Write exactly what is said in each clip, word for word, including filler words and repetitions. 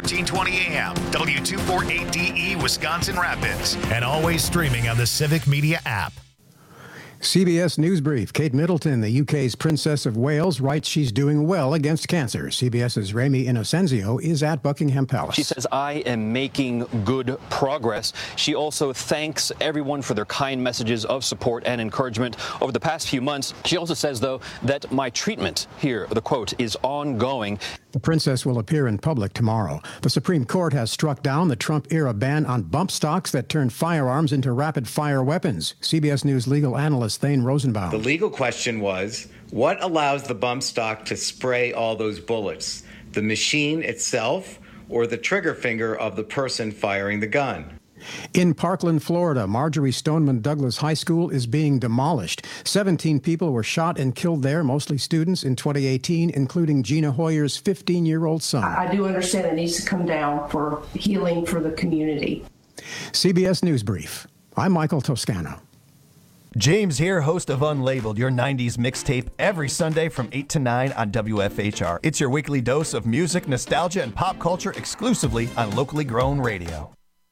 thirteen twenty A M, W two forty-eight D E, Wisconsin Rapids, and always streaming on the Civic Media app. C B S News Brief. Kate Middleton, the U K's Princess of Wales, writes she's doing well against cancer. CBS's Remi Inocenzio is at Buckingham Palace. She says, I am making good progress. She also thanks everyone for their kind messages of support and encouragement over the past few months. She also says, though, that my treatment, here, the quote, is ongoing. The princess will appear in public tomorrow. The Supreme Court has struck down the Trump-era ban on bump stocks that turned firearms into rapid-fire weapons. C B S News legal analyst Thane Rosenbaum. The legal question was, what allows the bump stock to spray all those bullets? The machine itself or the trigger finger of the person firing the gun? In Parkland, Florida, Marjorie Stoneman Douglas High School is being demolished. seventeen people were shot and killed there, mostly students, in twenty eighteen, including Gina Hoyer's fifteen-year-old son. I do understand it needs to come down for healing for the community. C B S News Brief. I'm Michael Toscano. James here, host of Unlabeled, your nineties mixtape, every Sunday from eight to nine on W F H R. It's your weekly dose of music, nostalgia, and pop culture exclusively on locally grown radio.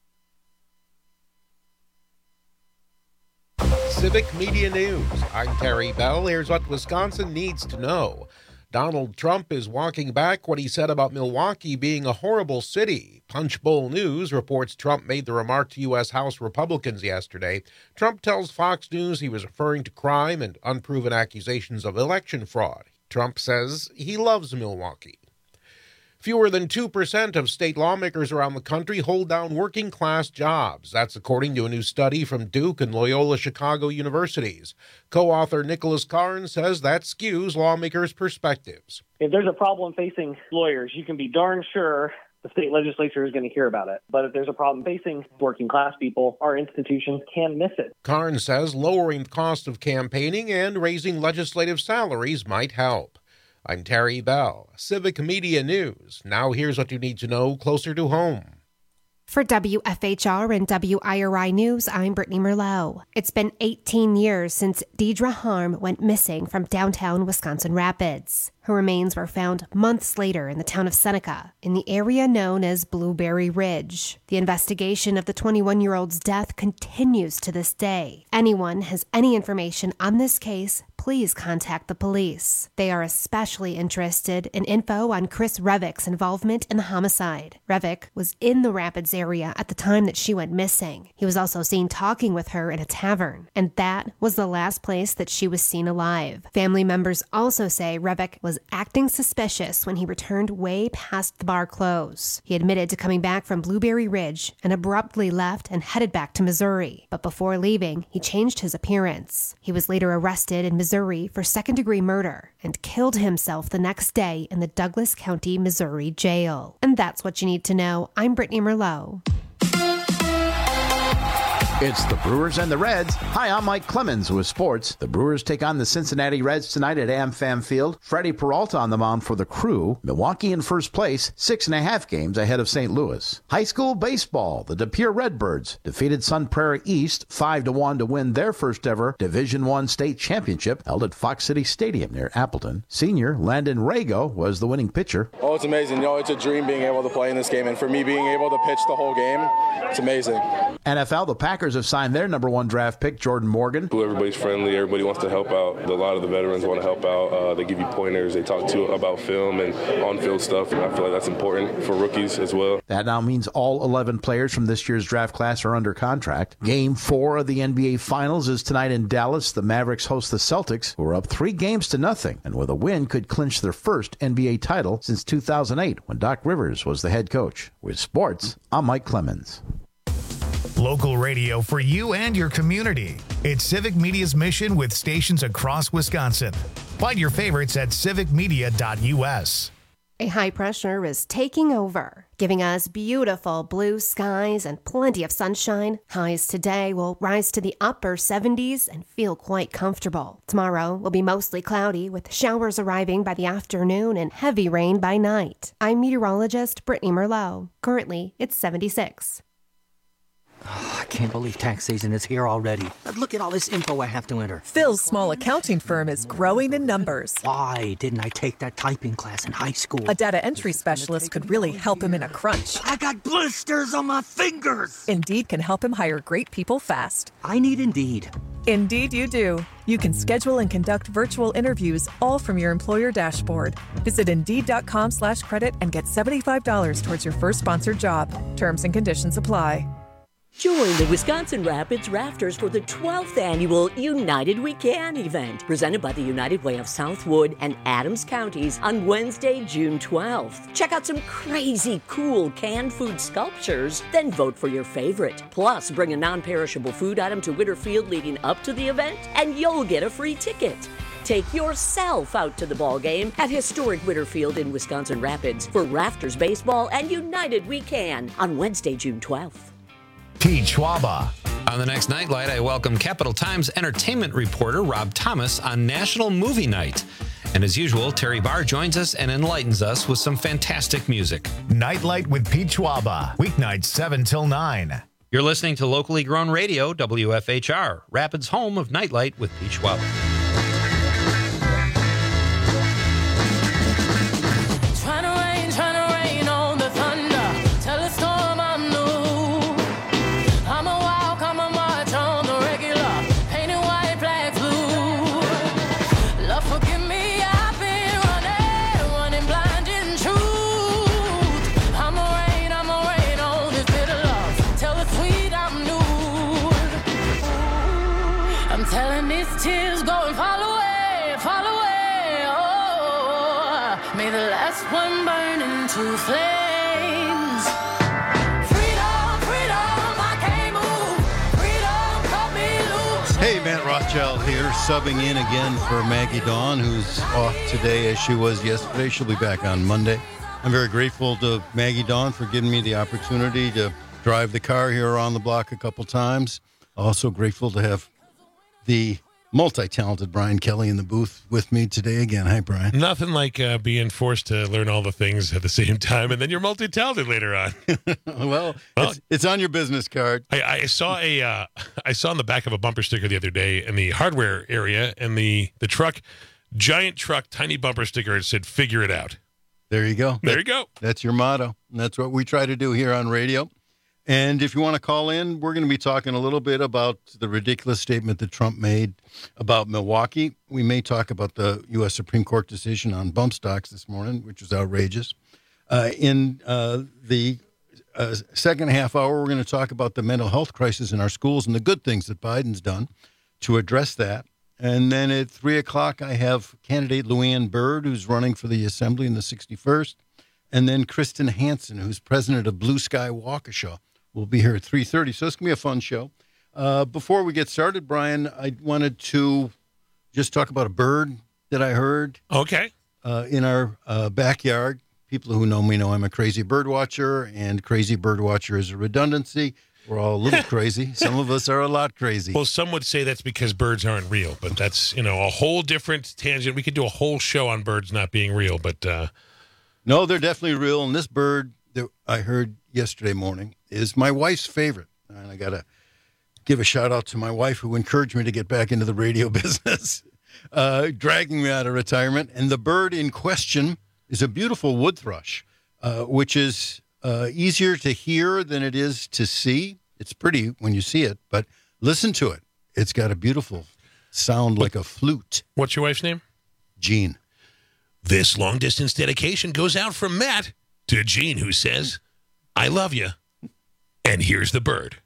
Civic Media News. I'm Terry Bell. Here's what Wisconsin needs to know. Donald Trump is walking back what he said about Milwaukee being a horrible city. Punchbowl News reports Trump made the remark to U S House Republicans yesterday. Trump tells Fox News he was referring to crime and unproven accusations of election fraud. Trump says he loves Milwaukee. Fewer than two percent of state lawmakers around the country hold down working-class jobs. That's according to a new study from Duke and Loyola Chicago universities. Co-author Nicholas Karn says that skews lawmakers' perspectives. If there's a problem facing lawyers, you can be darn sure the state legislature is going to hear about it. But if there's a problem facing working-class people, our institutions can miss it. Karn says lowering the cost of campaigning and raising legislative salaries might help. I'm Terry Bell, Civic Media News. Now here's what you need to know closer to home. For W F H R and W I R I News, I'm Brittany Merlot. It's been eighteen years since Deidre Harm went missing from downtown Wisconsin Rapids. Her remains were found months later in the town of Seneca, in the area known as Blueberry Ridge. The investigation of the twenty-one-year-old's death continues to this day. Anyone has any information on this case, please contact the police. They are especially interested in info on Chris Revick's involvement in the homicide. Revick was in the Rapids area at the time that she went missing. He was also seen talking with her in a tavern, and that was the last place that she was seen alive. Family members also say Revick was acting suspicious when he returned way past the bar close. He admitted to coming back from Blueberry Ridge and abruptly left and headed back to Missouri. But before leaving, he changed his appearance. He was later arrested in Missouri for second-degree murder and killed himself the next day in the Douglas County, Missouri jail. And that's what you need to know. I'm Brittany Merlot. It's the Brewers and the Reds. Hi, I'm Mike Clemens with sports. The Brewers take on the Cincinnati Reds tonight at AmFam Field. Freddie Peralta on the mound for the Crew. Milwaukee in first place, six and a half games ahead of Saint Louis. High school baseball. The De Pere Redbirds defeated Sun Prairie East five to one to win their first ever Division One state championship held at Fox City Stadium near Appleton. Senior Landon Rago was the winning pitcher. Oh, it's amazing. You know, it's a dream being able to play in this game, and for me being able to pitch the whole game, it's amazing. N F L, the Packers have signed their number one draft pick, Jordan Morgan. Everybody's friendly. Everybody wants to help out. A lot of the veterans want to help out. Uh, they give you pointers. They talk to you about film and on-field stuff, and I feel like that's important for rookies as well. That now means all eleven players from this year's draft class are under contract. Game four of the N B A Finals is tonight in Dallas. The Mavericks host the Celtics, who are up three games to nothing, and with a win could clinch their first N B A title since two thousand eight, when Doc Rivers was the head coach. With sports, I'm Mike Clemens. Local radio for you and your community. It's Civic Media's mission with stations across Wisconsin. Find your favorites at civic media dot u s. A high pressure is taking over, giving us beautiful blue skies and plenty of sunshine. Highs today will rise to the upper seventies and feel quite comfortable. Tomorrow will be mostly cloudy with showers arriving by the afternoon and heavy rain by night. I'm meteorologist Brittany Merlot. Currently, it's seventy-six. Oh, I can't believe tax season is here already. Look at all this info I have to enter. Phil's small accounting firm is growing in numbers. Why didn't I take that typing class in high school? A data entry specialist could really help him in a crunch. I got blisters on my fingers. Indeed can help him hire great people fast. I need Indeed. Indeed you do. You can schedule and conduct virtual interviews all from your employer dashboard. Visit Indeed.com slash credit and get seventy-five dollars towards your first sponsored job. Terms and conditions apply. Join the Wisconsin Rapids Rafters for the twelfth annual United We Can event, presented by the United Way of Southwood and Adams Counties on Wednesday, June twelfth. Check out some crazy cool canned food sculptures, then vote for your favorite. Plus, bring a non-perishable food item to Whitterfield leading up to the event, and you'll get a free ticket. Take yourself out to the ball game at historic Whitterfield in Wisconsin Rapids for Rafters Baseball and United We Can on Wednesday, June twelfth. Pete Schwaba. On the next Nightlight, I welcome Capital Times entertainment reporter Rob Thomas on National Movie Night. And as usual, Terry Barr joins us and enlightens us with some fantastic music. Nightlight with Pete Schwaba. Weeknights seven till nine. You're listening to locally grown radio, W F H R, Rapids' home of Nightlight with Pete Schwaba. Tears go and fall away, fall away. Oh, may the last one burn into flames. Freedom, freedom, I can't move. Freedom, cut me loose. Hey, Matt Rothschild here, subbing in again for Maggie Dawn, who's off today as she was yesterday. She'll be back on Monday. I'm very grateful to Maggie Dawn for giving me the opportunity to drive the car here around the block a couple times. Also grateful to have the multi-talented Brian Kelly in the booth with me today again. Hi, Brian. Nothing like uh, being forced to learn all the things at the same time, and then you're multi-talented later on. well, well it's, it's on your business card. I, I saw a, uh, I saw on the back of a bumper sticker the other day in the hardware area, and the the truck, giant truck, tiny bumper sticker. It said, "Figure it out." There you go. There that, you go. That's your motto. And that's what we try to do here on radio. And if you want to call in, we're going to be talking a little bit about the ridiculous statement that Trump made about Milwaukee. We may talk about the U S Supreme Court decision on bump stocks this morning, which is outrageous. Uh, in uh, the uh, second half hour, we're going to talk about the mental health crisis in our schools and the good things that Biden's done to address that. And then at three o'clock, I have candidate Luann Byrd, who's running for the Assembly in the sixty-first, and then Kristen Hansen, who's president of Blue Sky Waukesha. We'll be here at three thirty, so it's going to be a fun show. Uh, before we get started, Brian, I wanted to just talk about a bird that I heard. Okay. Uh, in our uh, backyard. People who know me know I'm a crazy bird watcher, and crazy bird watcher is a redundancy. We're all a little crazy. Some of us are a lot crazy. Well, some would say that's because birds aren't real, but that's, you know, a whole different tangent. We could do a whole show on birds not being real, but... Uh... No, they're definitely real, and this bird that I heard yesterday morning is my wife's favorite. And I got to give a shout out to my wife who encouraged me to get back into the radio business, uh, dragging me out of retirement. And the bird in question is a beautiful wood thrush, uh, which is uh, easier to hear than it is to see. It's pretty when you see it, but listen to it. It's got a beautiful sound like a flute. What's your wife's name? Jean. This long-distance dedication goes out from Matt to Jean, who says, "I love you." And here's the bird.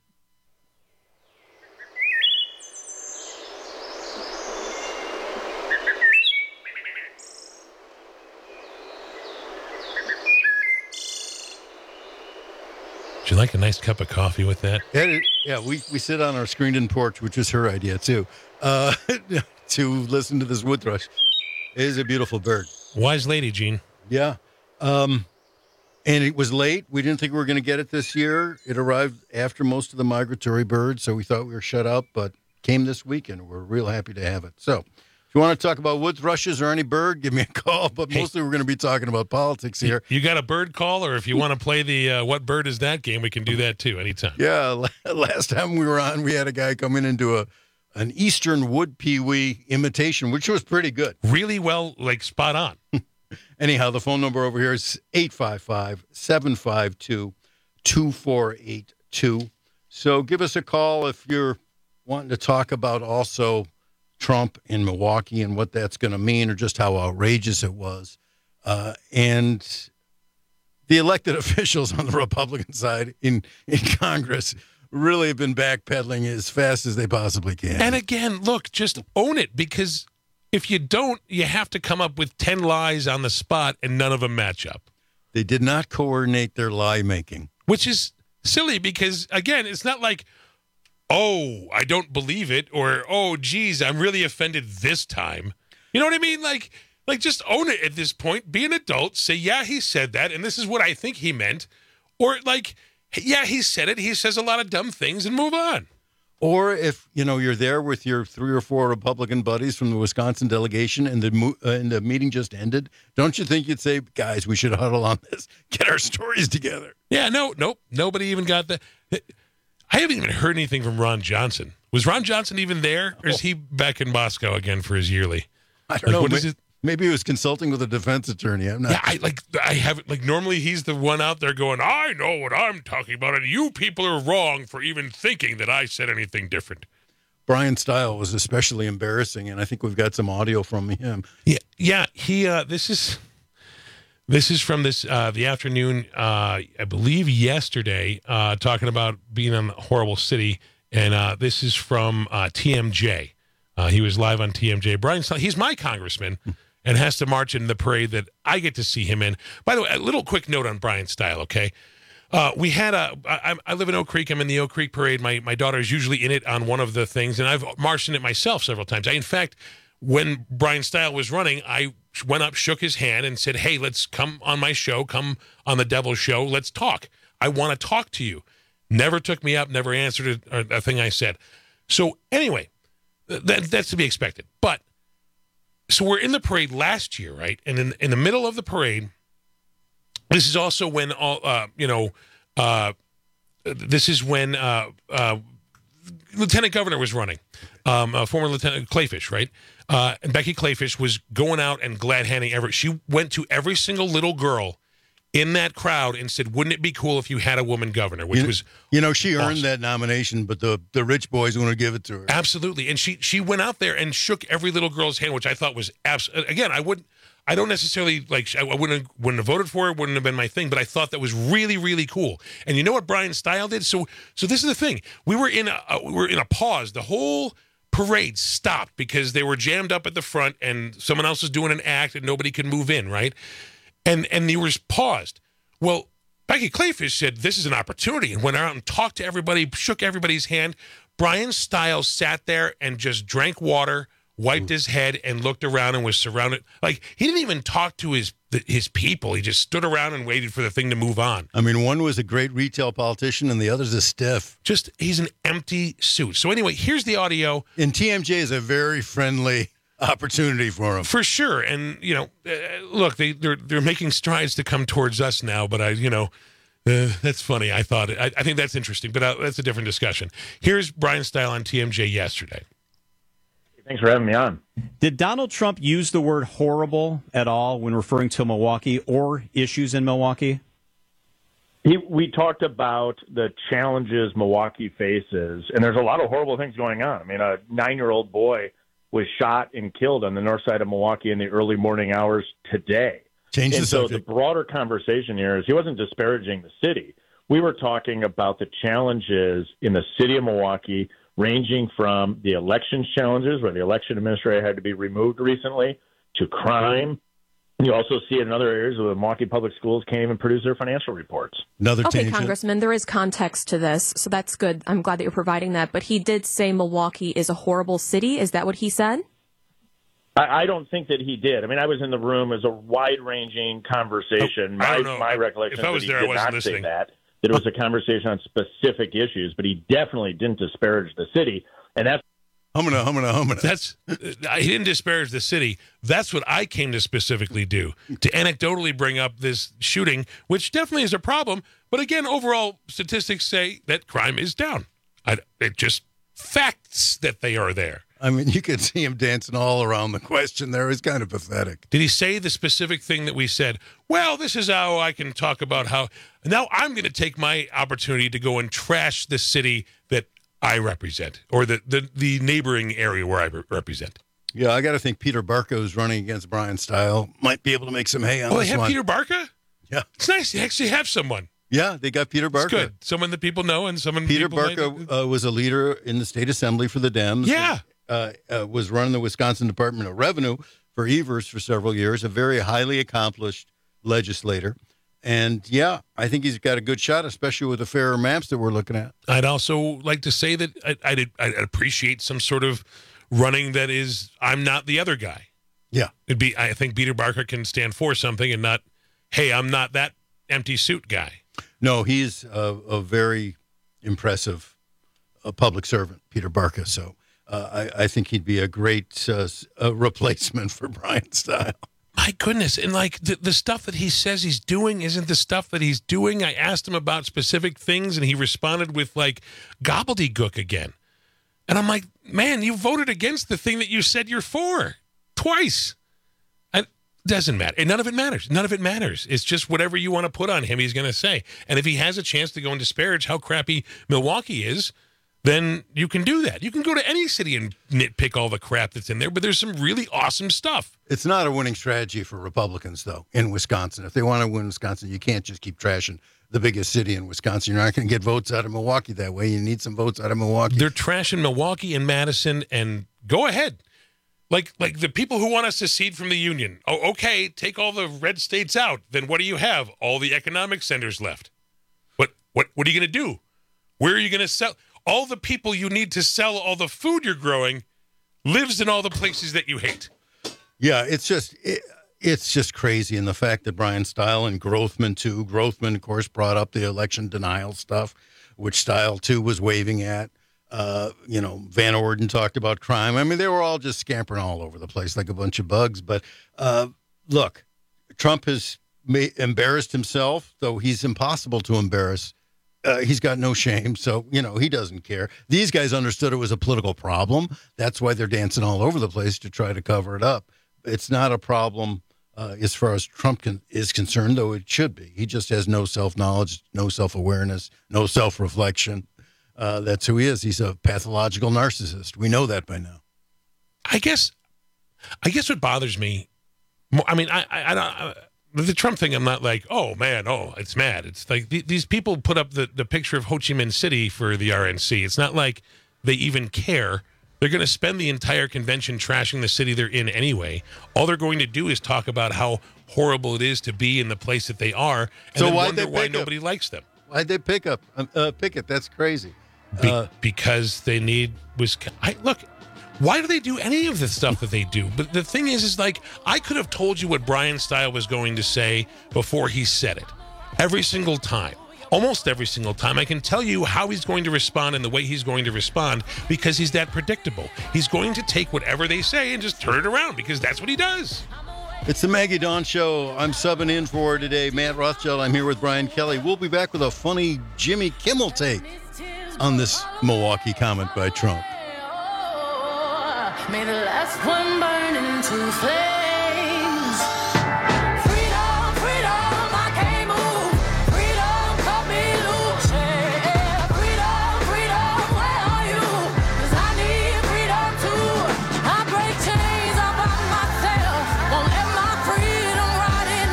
Would you like a nice cup of coffee with that? Yeah, yeah we, we sit on our screened-in porch, which is her idea, too, uh, to listen to this wood thrush. It is a beautiful bird. Wise lady, Jean. Yeah. Um, and it was late. We didn't think we were going to get it this year. It arrived after most of the migratory birds, so we thought we were shut out, but came this weekend. We're real happy to have it. So if you want to talk about woods rushes or any bird, give me a call. But mostly we're going to be talking about politics here. You got a bird call, or if you want to play the uh, What Bird Is That game, we can do that too anytime. Yeah, last time we were on, we had a guy come in and do a an eastern wood pewee imitation, which was pretty good. Really well, like spot on. Anyhow, the phone number over here is eight five five, seven five two, two four eight two. So give us a call if you're wanting to talk about also Trump in Milwaukee and what that's going to mean, or just how outrageous it was. Uh, and the elected officials on the Republican side in, in Congress really have been backpedaling as fast as they possibly can. And again, look, just own it, because if you don't, you have to come up with ten lies on the spot and none of them match up. They did not coordinate their lie making. Which is silly because, again, it's not like, oh, I don't believe it, or, oh, geez, I'm really offended this time. You know what I mean? Like, like just own it at this point. Be an adult. Say, yeah, he said that, and this is what I think he meant. Or, like, yeah, he said it. He says a lot of dumb things, and move on. Or if, you know, you're there with your three or four Republican buddies from the Wisconsin delegation and the uh, and the meeting just ended, don't you think you'd say, guys, we should huddle on this, get our stories together? Yeah, no, nope. Nobody even got the. I haven't even heard anything from Ron Johnson. Was Ron Johnson even there, or is he back in Moscow again for his yearly? I don't like, know. What Maybe, is it? maybe he was consulting with a defense attorney. I'm not. Yeah, I like. I haven't like. Normally, he's the one out there going, "I know what I'm talking about, and you people are wrong for even thinking that I said anything different." Brian Style was especially embarrassing, and I think we've got some audio from him. Yeah, yeah. He. Uh, this is. This is from this uh, the afternoon, uh, I believe yesterday, uh, talking about being in a horrible city, and uh, this is from uh, T M J. Uh, he was live on T M J. Brian, he's my congressman, and has to march in the parade that I get to see him in. By the way, a little quick note on Brian Style, okay? Uh, we had a. I, I live in Oak Creek. I'm in the Oak Creek parade. My my daughter is usually in it on one of the things, and I've marched in it myself several times. I, in fact, when Brian Style was running, I went up, shook his hand, and said, hey, let's come on my show, come on the Devil's Show, let's talk. I want to talk to you. Never took me up, never answered a, a thing I said. So anyway, that, that's to be expected. But, so we're in the parade last year, right? And in, in the middle of the parade, this is also when, all uh, you know, uh, this is when uh, uh, Lieutenant Governor was running, um, uh, former Lieutenant Clayfish, right? Uh, and Becky Clayfish was going out and glad-handing every. She went to every single little girl in that crowd and said, "Wouldn't it be cool if you had a woman governor?" Which you, was, you know, she awesome. earned that nomination, but the the rich boys want to give it to her. Absolutely, and she she went out there and shook every little girl's hand, which I thought was abs- again. I wouldn't. I don't necessarily like. I wouldn't wouldn't have voted for her. Wouldn't have been my thing. But I thought that was really really cool. And you know what Brian Style did? So so this is the thing. We were in a uh, we were in a pause. The whole parade stopped because they were jammed up at the front, and someone else was doing an act, and nobody could move in. Right, and and they were paused. Well, Becky Clayfish said this is an opportunity, and went out and talked to everybody, shook everybody's hand. Brian Style sat there and just drank water, wiped his head, and looked around and was surrounded. Like, he didn't even talk to his his people. He just stood around and waited for the thing to move on. I mean, one was a great retail politician, and the other's a stiff. Just, he's an empty suit. So anyway, here's the audio. And T M J is a very friendly opportunity for him. For sure. And, you know, uh, look, they, they're they're making strides to come towards us now, but I, you know, uh, that's funny. I thought, I, I think that's interesting, but uh, that's a different discussion. Here's Brian Style on T M J yesterday. Thanks for having me on. Did Donald Trump use the word horrible at all when referring to Milwaukee or issues in Milwaukee? He, we talked about the challenges Milwaukee faces, and there's a lot of horrible things going on. I mean, a nine-year-old boy was shot and killed on the north side of Milwaukee in the early morning hours today. Change the and so subject. The broader conversation here is he wasn't disparaging the city. We were talking about the challenges in the city of Milwaukee, ranging from the elections challenges, where the election administrator had to be removed recently, to crime. You also see it in other areas where the Milwaukee Public Schools can't even produce their financial reports. Another okay, tangent. Congressman, there is context to this, so that's good. I'm glad that you're providing that. But he did say Milwaukee is a horrible city. Is that what he said? I, I don't think that he did. I mean, I was in the room. It was a wide-ranging conversation. Oh, I my, don't know. my recollection If I was is there, that I he did wasn't not listening. say that. That it was a conversation on specific issues, but he definitely didn't disparage the city. And that's Humana, humana, humana. That's he didn't disparage the city. That's what I came to specifically do, to anecdotally bring up this shooting, which definitely is a problem. But again, overall statistics say that crime is down. I, it just facts that they are there. I mean, you could see him dancing all around the question there. It's kind of pathetic. Did he say the specific thing that we said? Well, this is how I can talk about how now I'm going to take my opportunity to go and trash the city that I represent, or the, the, the neighboring area where I re- represent. Yeah, I got to think Peter Barca is running against Brian Style. Might be able to make some hay on oh, this they have one. Peter Barca? Yeah. It's nice to actually have someone. Yeah, they got Peter Barca. It's good. Someone that people know and someone Peter people Barca might... uh, was a leader in the state assembly for the Dems. Yeah. And, uh, uh, was running the Wisconsin Department of Revenue for Evers for several years, a very highly accomplished legislator. And, yeah, I think he's got a good shot, especially with the fairer maps that we're looking at. I'd also like to say that I, I'd, I'd appreciate some sort of running that is, I'm not the other guy. Yeah. It'd be. I think Peter Barca can stand for something and not, hey, I'm not that empty suit guy. No, he's a, a very impressive uh, public servant, Peter Barca. So uh, I, I think he'd be a great uh, a replacement for Brian Style. My goodness. And like the, the stuff that he says he's doing isn't the stuff that he's doing. I asked him about specific things and he responded with like gobbledygook again. And I'm like, man, you voted against the thing that you said you're for twice. And it doesn't matter. And none of it matters. None of it matters. It's just whatever you want to put on him, he's going to say. And if he has a chance to go and disparage how crappy Milwaukee is, then you can do that. You can go to any city and nitpick all the crap that's in there, but there's some really awesome stuff. It's not a winning strategy for Republicans, though, in Wisconsin. If they want to win Wisconsin, you can't just keep trashing the biggest city in Wisconsin. You're not going to get votes out of Milwaukee that way. You need some votes out of Milwaukee. They're trashing Milwaukee and Madison, and go ahead. Like like the people who want us to secede from the Union. Oh, okay, take all the red states out. Then what do you have? All the economic centers left. What what what are you going to do? Where are you going to sell? All the people you need to sell all the food you're growing lives in all the places that you hate. Yeah, it's just it, it's just crazy. And the fact that Brian Style and Grothman, too, Grothman, of course, brought up the election denial stuff, which Style, too, was waving at. Uh, you know, Van Orden talked about crime. I mean, they were all just scampering all over the place like a bunch of bugs. But uh, look, Trump has ma- embarrassed himself, though he's impossible to embarrass. Uh, he's got no shame, so, you know, he doesn't care. These guys understood it was a political problem. That's why they're dancing all over the place to try to cover it up. It's not a problem uh, as far as Trump can, is concerned, though it should be. He just has no self-knowledge, no self-awareness, no self-reflection. Uh, that's who he is. He's a pathological narcissist. We know that by now. I guess I guess what bothers me, I mean, I, I, I don't... I, the Trump thing, I'm not like, oh, man, oh, it's mad. It's like th- these people put up the, the picture of Ho Chi Minh City for the R N C. It's not like they even care. They're going to spend the entire convention trashing the city they're in anyway. All they're going to do is talk about how horrible it is to be in the place that they are, and so then why'd wonder they why pick nobody up? likes them. Why'd they pick up uh, pick it? That's crazy. Be- Uh, because they need Wisconsin. I, look, why do they do any of the stuff that they do? But the thing is, is like, I could have told you what Brian Style was going to say before he said it. Every single time. Almost every single time. I can tell you how he's going to respond and the way he's going to respond because he's that predictable. He's going to take whatever they say and just turn it around because that's what he does. It's the Maggie Dawn Show. I'm subbing in for today. Matt Rothschild. I'm here with Brian Kelly. We'll be back with a funny Jimmy Kimmel take on this Milwaukee comment by Trump. May the last one burn into flames. Freedom, freedom, I can't move. Freedom, cut me loose. Yeah. Freedom, freedom, where are you? 'Cause I need freedom too. I break chains all by myself. Won't let my freedom rot in.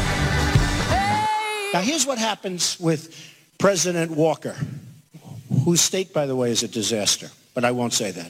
Hey. Now, here's what happens with President Walker, whose state, by the way, is a disaster, but I won't say that.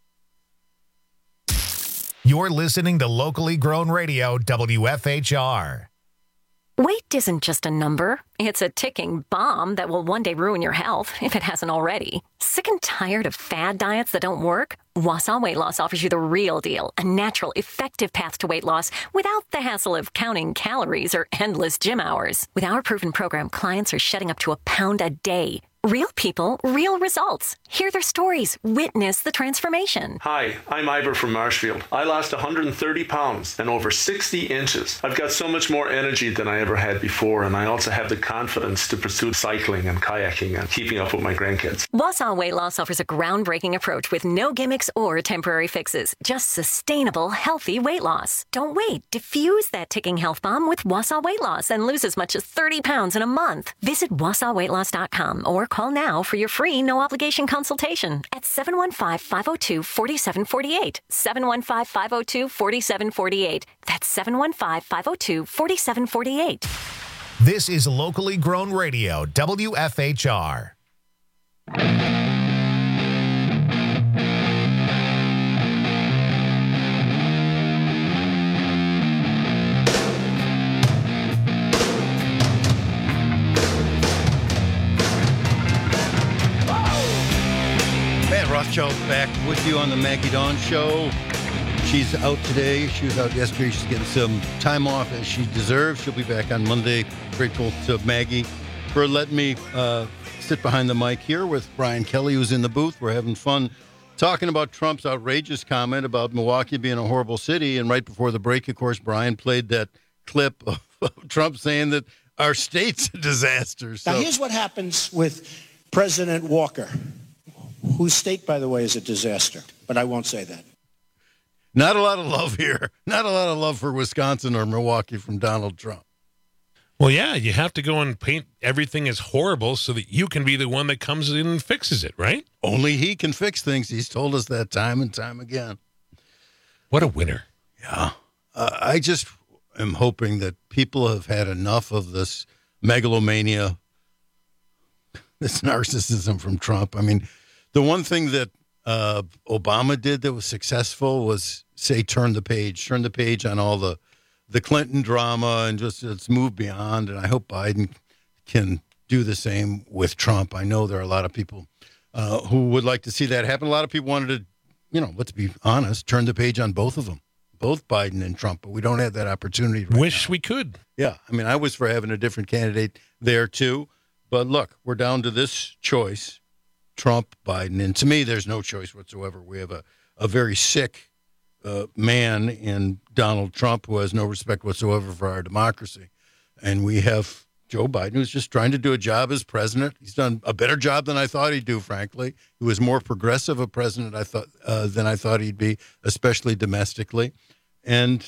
You're listening to locally grown radio, W F H R. Weight isn't just a number. It's a ticking bomb that will one day ruin your health, if it hasn't already. Sick and tired of fad diets that don't work? Wausau Weight Loss offers you the real deal, a natural, effective path to weight loss without the hassle of counting calories or endless gym hours. With our proven program, clients are shedding up to a pound a day. Real people, real results. Hear their stories. Witness the transformation. Hi, I'm Ivor from Marshfield. I lost one hundred thirty pounds and over sixty inches. I've got so much more energy than I ever had before, and I also have the confidence to pursue cycling and kayaking and keeping up with my grandkids. Wausau Weight Loss offers a groundbreaking approach with no gimmicks or temporary fixes. Just sustainable, healthy weight loss. Don't wait. Diffuse that ticking health bomb with Wausau Weight Loss and lose as much as thirty pounds in a month. Visit wausau weight loss dot com or call now for your free no-obligation consultation at seven one five, five oh two, four seven four eight. seven one five, five oh two, four seven four eight. That's seven one five, five oh two, four seven four eight. This is locally grown radio, W F H R. Rothschild back with you on the Maggie Dawn Show. She's out today. She was out yesterday. She's getting some time off as she deserves. She'll be back on Monday. Grateful to Maggie for letting me uh, sit behind the mic here with Brian Kelly, who's in the booth. We're having fun talking about Trump's outrageous comment about Milwaukee being a horrible city. And right before the break, of course, Brian played that clip of Trump saying that our state's a disaster. So. Now, here's what happens with President Walker, whose state, by the way, is a disaster, but I won't say that. Not a lot of love here. Not a lot of love for Wisconsin or Milwaukee from Donald Trump. Well, yeah, you have to go and paint everything as horrible so that you can be the one that comes in and fixes it, right? Only he can fix things. He's told us that time and time again. What a winner. Yeah. Uh, I just am hoping that people have had enough of this megalomania, this narcissism from Trump. I mean, the one thing that uh, Obama did that was successful was say, turn the page, turn the page on all the, the Clinton drama and just let's move beyond. And I hope Biden can do the same with Trump. I know there are a lot of people uh, who would like to see that happen. A lot of people wanted to, you know, let's be honest, turn the page on both of them, both Biden and Trump, but we don't have that opportunity right Wish now. we could. Yeah. I mean, I was for having a different candidate there too. But look, we're down to this choice. Trump, Biden, and to me, there's no choice whatsoever. We have a, a very sick uh, man in Donald Trump who has no respect whatsoever for our democracy. And we have Joe Biden, who's just trying to do a job as president. He's done a better job than I thought he'd do, frankly. He was more progressive a president I thought uh, than I thought he'd be, especially domestically. And,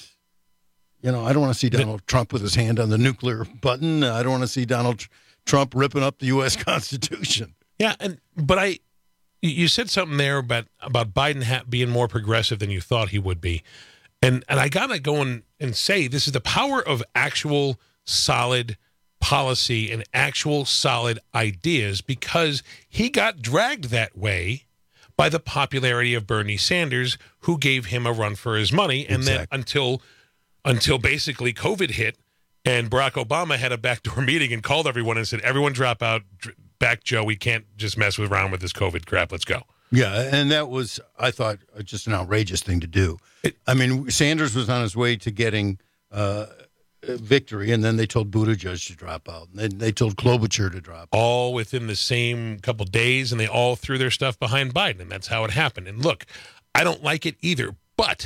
you know, I don't want to see Donald but, Trump with his hand on the nuclear button. I don't want to see Donald Tr- Trump ripping up the U S Constitution. Yeah, and but I, you said something there about about Biden ha- being more progressive than you thought he would be, and and I gotta go and, and say this is the power of actual solid policy and actual solid ideas, because he got dragged that way by the popularity of Bernie Sanders, who gave him a run for his money, and exactly. then until until basically COVID hit and Barack Obama had a backdoor meeting and called everyone and said, "Everyone drop out." Dr- Back, Joe, we can't just mess around with this COVID crap. Let's go. Yeah, and that was, I thought, just an outrageous thing to do. It, I mean, Sanders was on his way to getting uh, victory, and then they told Buttigieg to drop out. And then they told Klobuchar to drop out. All within the same couple days, and they all threw their stuff behind Biden, and that's how it happened. And look, I don't like it either, but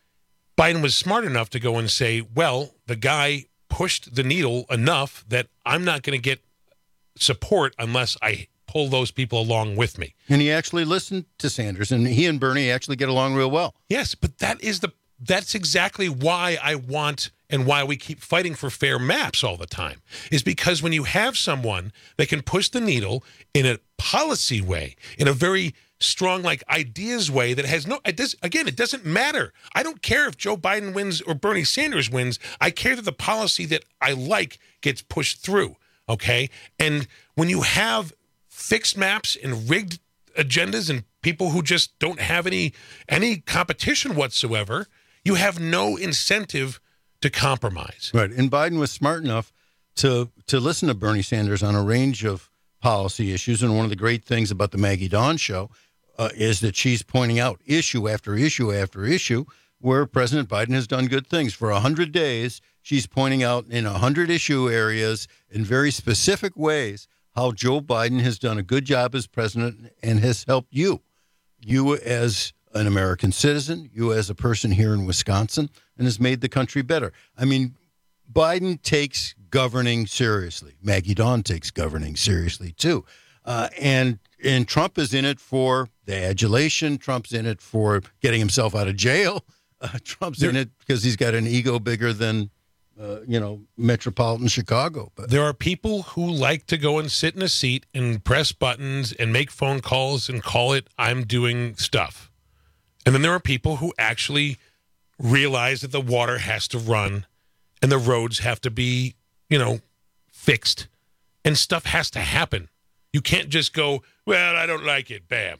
Biden was smart enough to go and say, well, the guy pushed the needle enough that I'm not going to get support unless I pull those people along with me. And he actually listened to Sanders, and he and Bernie actually get along real well. Yes, but that is the that's exactly why I want and why we keep fighting for fair maps all the time, is because when you have someone that can push the needle in a policy way, in a very strong, like, ideas way that has no, it does, again, it doesn't matter. I don't care if Joe Biden wins or Bernie Sanders wins. I care that the policy that I like gets pushed through. Okay. And when you have fixed maps and rigged agendas and people who just don't have any any competition whatsoever, you have no incentive to compromise. Right. And Biden was smart enough to to listen to Bernie Sanders on a range of policy issues. And one of the great things about the Maggie Dawn Show uh, is that she's pointing out issue after issue after issue where President Biden has done good things. For one hundred days, she's pointing out in one hundred issue areas in very specific ways how Joe Biden has done a good job as president and has helped you, you as an American citizen, you as a person here in Wisconsin, and has made the country better. I mean, Biden takes governing seriously. Maggie Dawn takes governing seriously, too. Uh, and and Trump is in it for the adulation. Trump's in it for getting himself out of jail. Uh, Trump's there, in it because he's got an ego bigger than, uh, you know, metropolitan Chicago. But there are people who like to go and sit in a seat and press buttons and make phone calls and call it, I'm doing stuff. And then there are people who actually realize that the water has to run and the roads have to be, you know, fixed and stuff has to happen. You can't just go, well, I don't like it, bam.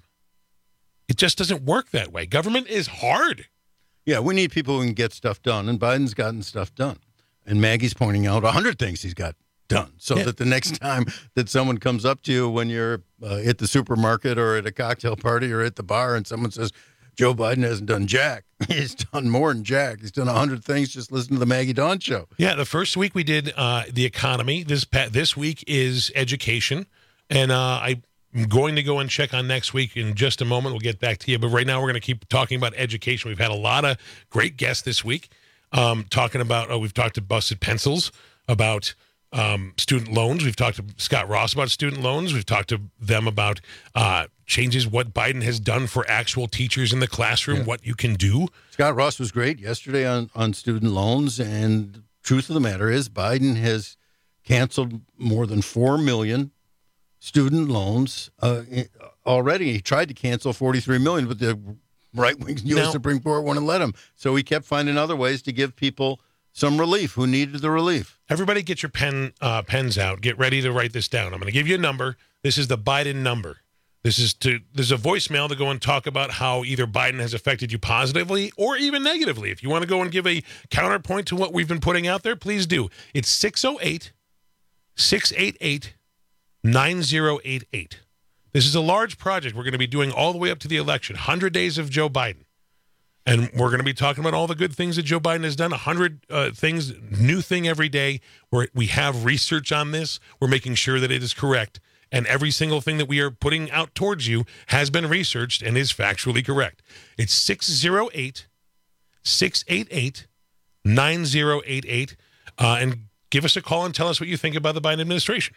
It just doesn't work that way. Government is hard. Yeah, we need people who can get stuff done, and Biden's gotten stuff done. And Maggie's pointing out a hundred things he's got done, so yeah. that the next time that someone comes up to you when you're uh, at the supermarket or at a cocktail party or at the bar and someone says, Joe Biden hasn't done jack. He's done more than jack. He's done a hundred things. Just listen to the Maggie Dawn show. Yeah, the first week we did uh, the economy. This this week is education. And uh, I'm going to go and check on next week in just a moment. We'll get back to you. But right now we're going to keep talking about education. We've had a lot of great guests this week um, talking about, oh, we've talked to Busted Pencils about um, student loans. We've talked to Scott Ross about student loans. We've talked to them about uh, changes, what Biden has done for actual teachers in the classroom, yeah. what you can do. Scott Ross was great yesterday on, on student loans. And the truth of the matter is Biden has canceled more than four million student loans uh, already. He tried to cancel forty-three million, but the right-wing U S Now, Supreme Court wouldn't let him. So he kept finding other ways to give people some relief who needed the relief. Everybody get your pen uh, pens out. Get ready to write this down. I'm going to give you a number. This is the Biden number. This is to there's a voicemail to go and talk about how either Biden has affected you positively or even negatively. If you want to go and give a counterpoint to what we've been putting out there, please do. It's six oh eight, six eight eight, nine oh eight eight. This is a large project we're going to be doing all the way up to the election, one hundred days of Joe Biden. And we're going to be talking about all the good things that Joe Biden has done, one hundred uh, things, new thing every day. Where we have research on this. We're making sure that it is correct. And every single thing that we are putting out towards you has been researched and is factually correct. It's six oh eight, six eight eight, nine oh eight eight. Uh, and give us a call and tell us what you think about the Biden administration.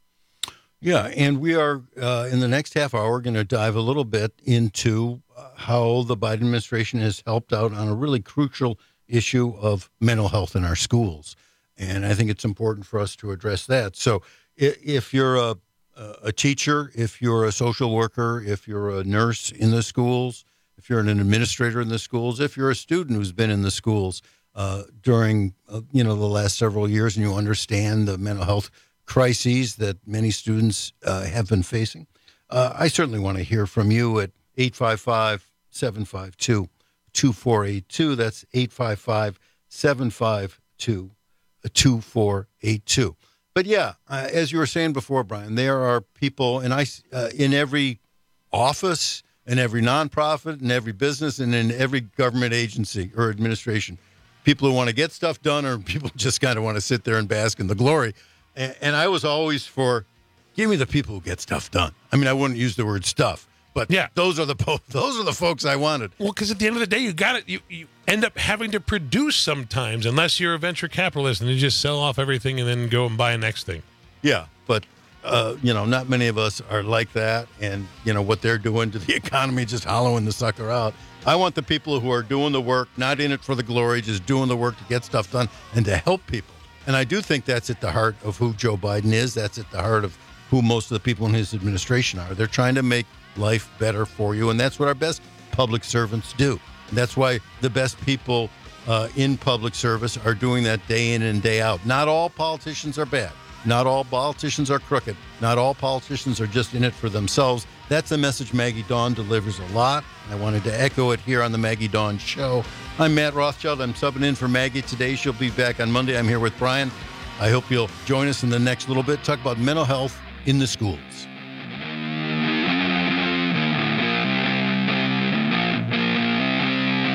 Yeah, and we are, uh, in the next half hour, going to dive a little bit into how the Biden administration has helped out on a really crucial issue of mental health in our schools. And I think it's important for us to address that. So if you're a, a teacher, if you're a social worker, if you're a nurse in the schools, if you're an administrator in the schools, if you're a student who's been in the schools uh, during, uh, you know, the last several years and you understand the mental health crises that many students uh, have been facing, uh, I certainly want to hear from you at eight five five, seven five two, two four eight two. That's eight five five, seven five two, two four eight two. But yeah, uh, as you were saying before, Brian, there are people and I, uh, in every office, in every nonprofit, in every business, and in every government agency or administration, people who want to get stuff done or people just kind of want to sit there and bask in the glory. And, and I was always for, give me the people who get stuff done. I mean, I wouldn't use the word stuff. But yeah, those are the po- those are the folks I wanted. Well, because at the end of the day, you got it. You, you end up having to produce sometimes, unless you're a venture capitalist and you just sell off everything and then go and buy a next thing. Yeah, but uh, you know, not many of us are like that. And you know what they're doing to the economy, just hollowing the sucker out. I want the people who are doing the work, not in it for the glory, just doing the work to get stuff done and to help people. And I do think that's at the heart of who Joe Biden is. That's at the heart of who most of the people in his administration are. They're trying to make life better for you, and that's what our best public servants do. And that's why the best people uh, in public service are doing that day in and day out. Not all politicians are bad. Not all politicians are crooked. Not all politicians are just in it for themselves. That's a message Maggie Dawn delivers a lot. I wanted to echo it here on the Maggie Dawn Show. I'm Matt Rothschild. I'm subbing in for Maggie today. She'll be back on Monday. I'm here with Brian. I hope you'll join us in the next little bit. Talk about mental health in the schools.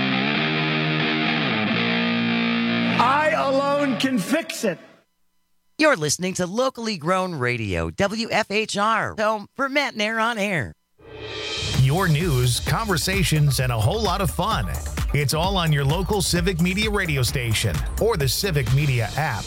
I alone can fix it. You're listening to locally grown radio, W F H R, home for Matt Nair on air. Your news, conversations, and a whole lot of fun. It's all on your local Civic Media radio station or the Civic Media app.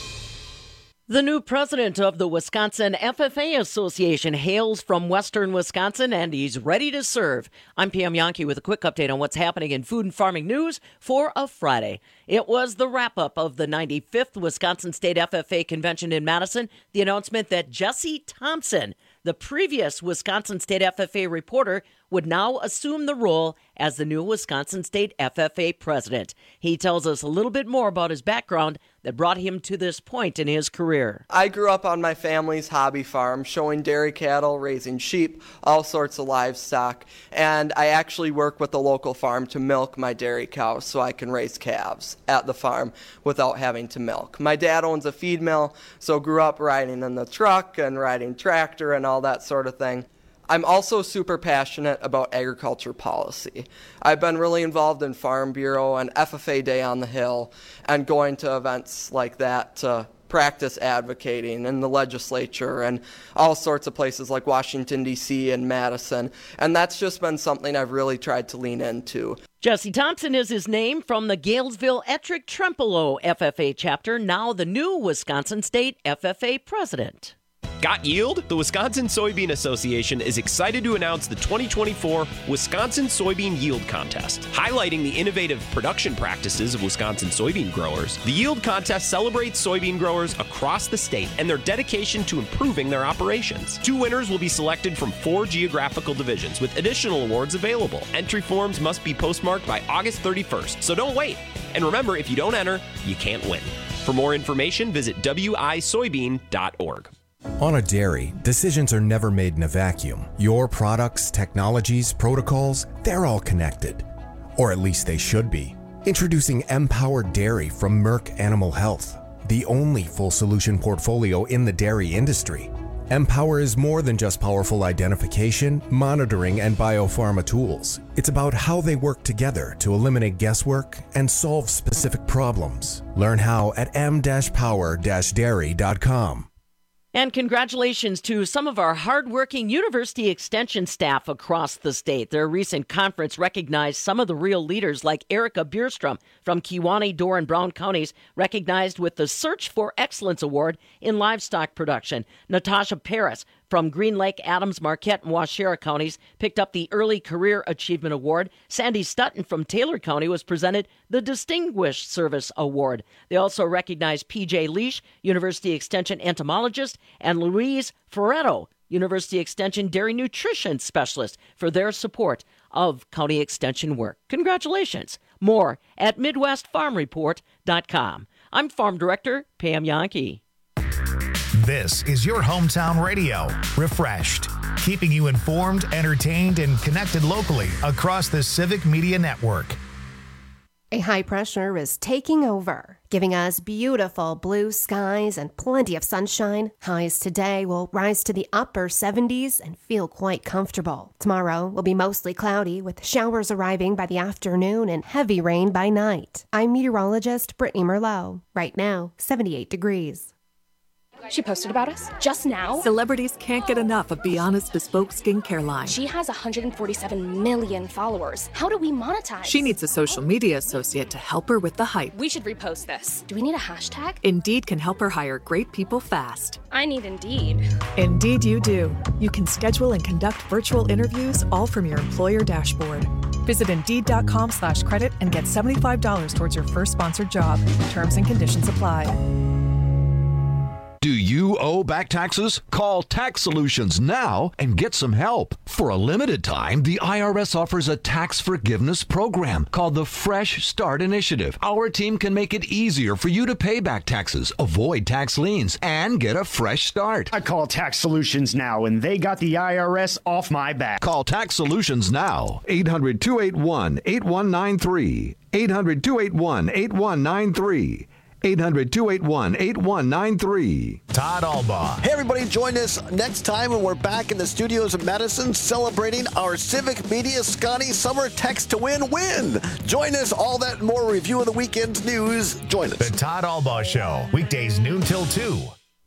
The new president of the Wisconsin F F A Association hails from western Wisconsin, and he's ready to serve. I'm Pam Yankee with a quick update on what's happening in food and farming news for a Friday. It was the wrap-up of the ninety-fifth Wisconsin State F F A Convention in Madison, the announcement that Jesse Thompson, the previous Wisconsin State F F A reporter, would now assume the role as the new Wisconsin State F F A president. He tells us a little bit more about his background that brought him to this point in his career. I grew up on my family's hobby farm, showing dairy cattle, raising sheep, all sorts of livestock, and I actually work with the local farm to milk my dairy cows so I can raise calves at the farm without having to milk. My dad owns a feed mill, so grew up riding in the truck and riding tractor and all that sort of thing. I'm also super passionate about agriculture policy. I've been really involved in Farm Bureau and F F A Day on the Hill and going to events like that to practice advocating in the legislature and all sorts of places like Washington, D C and Madison. And that's just been something I've really tried to lean into. Jesse Thompson is his name, from the Galesville Ettrick Trempealeau F F A chapter, now the new Wisconsin State F F A president. Got yield? The Wisconsin Soybean Association is excited to announce the twenty twenty-four Wisconsin Soybean Yield Contest. Highlighting the innovative production practices of Wisconsin soybean growers, the Yield Contest celebrates soybean growers across the state and their dedication to improving their operations. Two winners will be selected from four geographical divisions, with additional awards available. Entry forms must be postmarked by August thirty-first, so don't wait. And remember, if you don't enter, you can't win. For more information, visit w i soybean dot org. On a dairy, decisions are never made in a vacuum. Your products, technologies, protocols, they're all connected. Or at least they should be. Introducing Empowered Dairy from Merck Animal Health, the only full solution portfolio in the dairy industry. Empower is more than just powerful identification, monitoring, and biopharma tools. It's about how they work together to eliminate guesswork and solve specific problems. Learn how at m dash power dash dairy dot com. And congratulations to some of our hardworking University Extension staff across the state. Their recent conference recognized some of the real leaders, like Erica Bierstrom from Kewaunee, Door, and Brown counties, recognized with the Search for Excellence Award in livestock production. Natasha Paris from Green Lake, Adams, Marquette, and Waushara counties picked up the Early Career Achievement Award. Sandy Stutton from Taylor County was presented the Distinguished Service Award. They also recognized P J Leash, University Extension entomologist, and Louise Ferretto, University Extension Dairy Nutrition Specialist, for their support of county extension work. Congratulations. More at midwest farm report dot com. I'm Farm Director Pam Yankee. This is your hometown radio, Refreshed, keeping you informed, entertained, and connected locally across the Civic Media Network. A high pressure is taking over, giving us beautiful blue skies and plenty of sunshine. Highs today will rise to the upper seventies and feel quite comfortable. Tomorrow will be mostly cloudy, with showers arriving by the afternoon and heavy rain by night. I'm meteorologist Brittany Merlot. Right now, seventy-eight degrees. She posted about us just now. Celebrities can't get enough of Be Honest Bespoke skincare line. She has one hundred forty-seven million followers. How do we monetize? She needs a social media associate to help her with the hype. We should repost this. Do we need a hashtag? Indeed can help her hire great people fast. I need Indeed. Indeed you do. You can schedule and conduct virtual interviews all from your employer dashboard. Visit Indeed.com slash credit and get seventy-five dollars towards your first sponsored job. Terms and conditions apply. Do you owe back taxes? Call Tax Solutions now and get some help. For a limited time, the I R S offers a tax forgiveness program called the Fresh Start Initiative. Our team can make it easier for you to pay back taxes, avoid tax liens, and get a fresh start. I call Tax Solutions now, and they got the I R S off my back. Call Tax Solutions now. eight hundred, two eight one, eight one nine three. eight hundred, two eight one, eight one nine three. eight hundred, two eight one, eight one nine three. Todd Albaugh. Hey, everybody, join us next time when we're back in the studios of Madison celebrating our Civic Media Scotty Summer Text to Win win. Join us, all that and more review of the weekend's news. Join us. The Todd Albaugh Show, weekdays noon till two.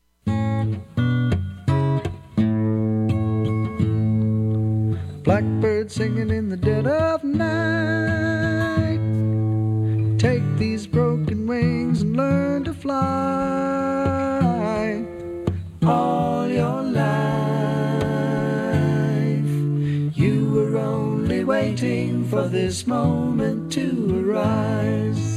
Blackbird singing in the dead of night. Take these broken wings and learn to fly. All your life, you were only waiting for this moment to arise.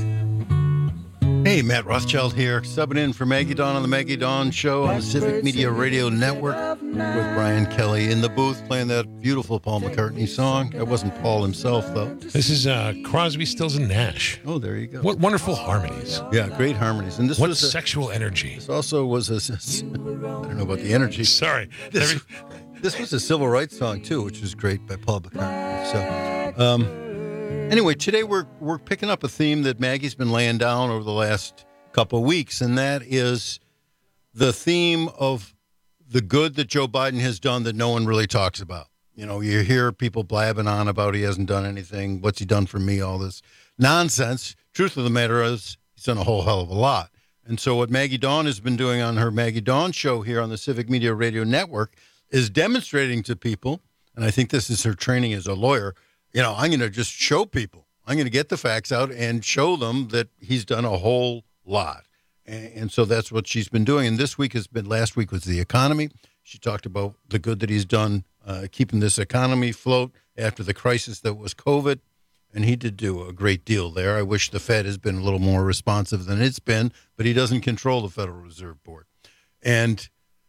Hey, Matt Rothschild here, subbing in for Maggie Dawn on the Maggie Dawn Show on the Civic Media Radio Network with Brian Kelly in the booth playing that beautiful Paul McCartney song. That wasn't Paul himself, though. This is uh, Crosby, Stills, and Nash. Oh, there you go. What wonderful harmonies. Yeah, great harmonies. And this what was a, sexual energy. This also was a, I don't know about the energy. Sorry. This, Every... this was a civil rights song, too, which was great by Paul McCartney. So, um, anyway, today we're we're picking up a theme that Maggie's been laying down over the last couple of weeks, and that is the theme of the good that Joe Biden has done that no one really talks about. You know, you hear people blabbing on about he hasn't done anything, what's he done for me, all this nonsense. Truth of the matter is he's done a whole hell of a lot. And so what Maggie Dawn has been doing on her Maggie Dawn Show here on the Civic Media Radio Network is demonstrating to people, and I think this is her training as a lawyer, you know, I'm going to just show people. I'm going to get the facts out and show them that he's done a whole lot. And, and so that's what she's been doing. And this week has been, last week was the economy. She talked about the good that he's done uh, keeping this economy afloat after the crisis that was COVID. And he did do a great deal there. I wish the Fed has been a little more responsive than it's been, but he doesn't control the Federal Reserve Board. And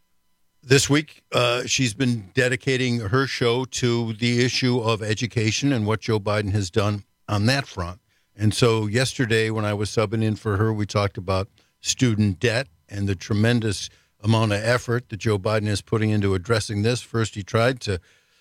this week, uh, she's been dedicating her show to the issue of education and what Joe Biden has done on that front. And so yesterday when I was subbing in for her, we talked about student debt and the tremendous amount of effort that Joe Biden is putting into addressing this. First, he tried to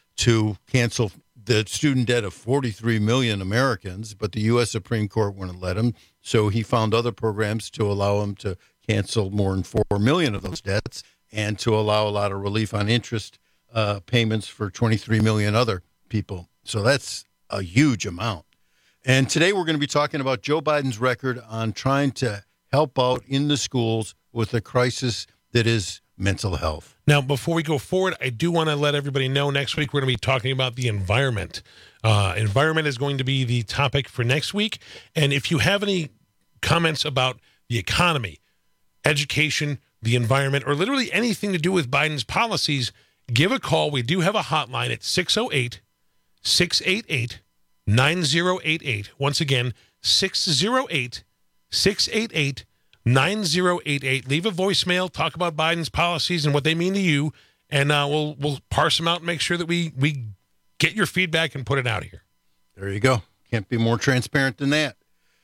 to cancel the student debt of forty-three million Americans, but the U S Supreme Court wouldn't let him. So he found other programs to allow him to cancel more than four million of those debts and to allow a lot of relief on interest uh, payments for twenty-three million other people. So that's a huge amount. And today we're going to be talking about Joe Biden's record on trying to help out in the schools with a crisis that is mental health. Now, before we go forward, I do want to let everybody know next week we're going to be talking about the environment. Uh, environment is going to be the topic for next week. And if you have any comments about the economy, education, the environment, or literally anything to do with Biden's policies, give a call. We do have a hotline at six oh eight, six eight eight, nine oh eight eight. Once again, six oh eight, six eight eight, nine oh eight eight. Leave a voicemail, talk about Biden's policies and what they mean to you, and uh, we'll we'll parse them out and make sure that we, we get your feedback and put it out here. There you go. Can't be more transparent than that.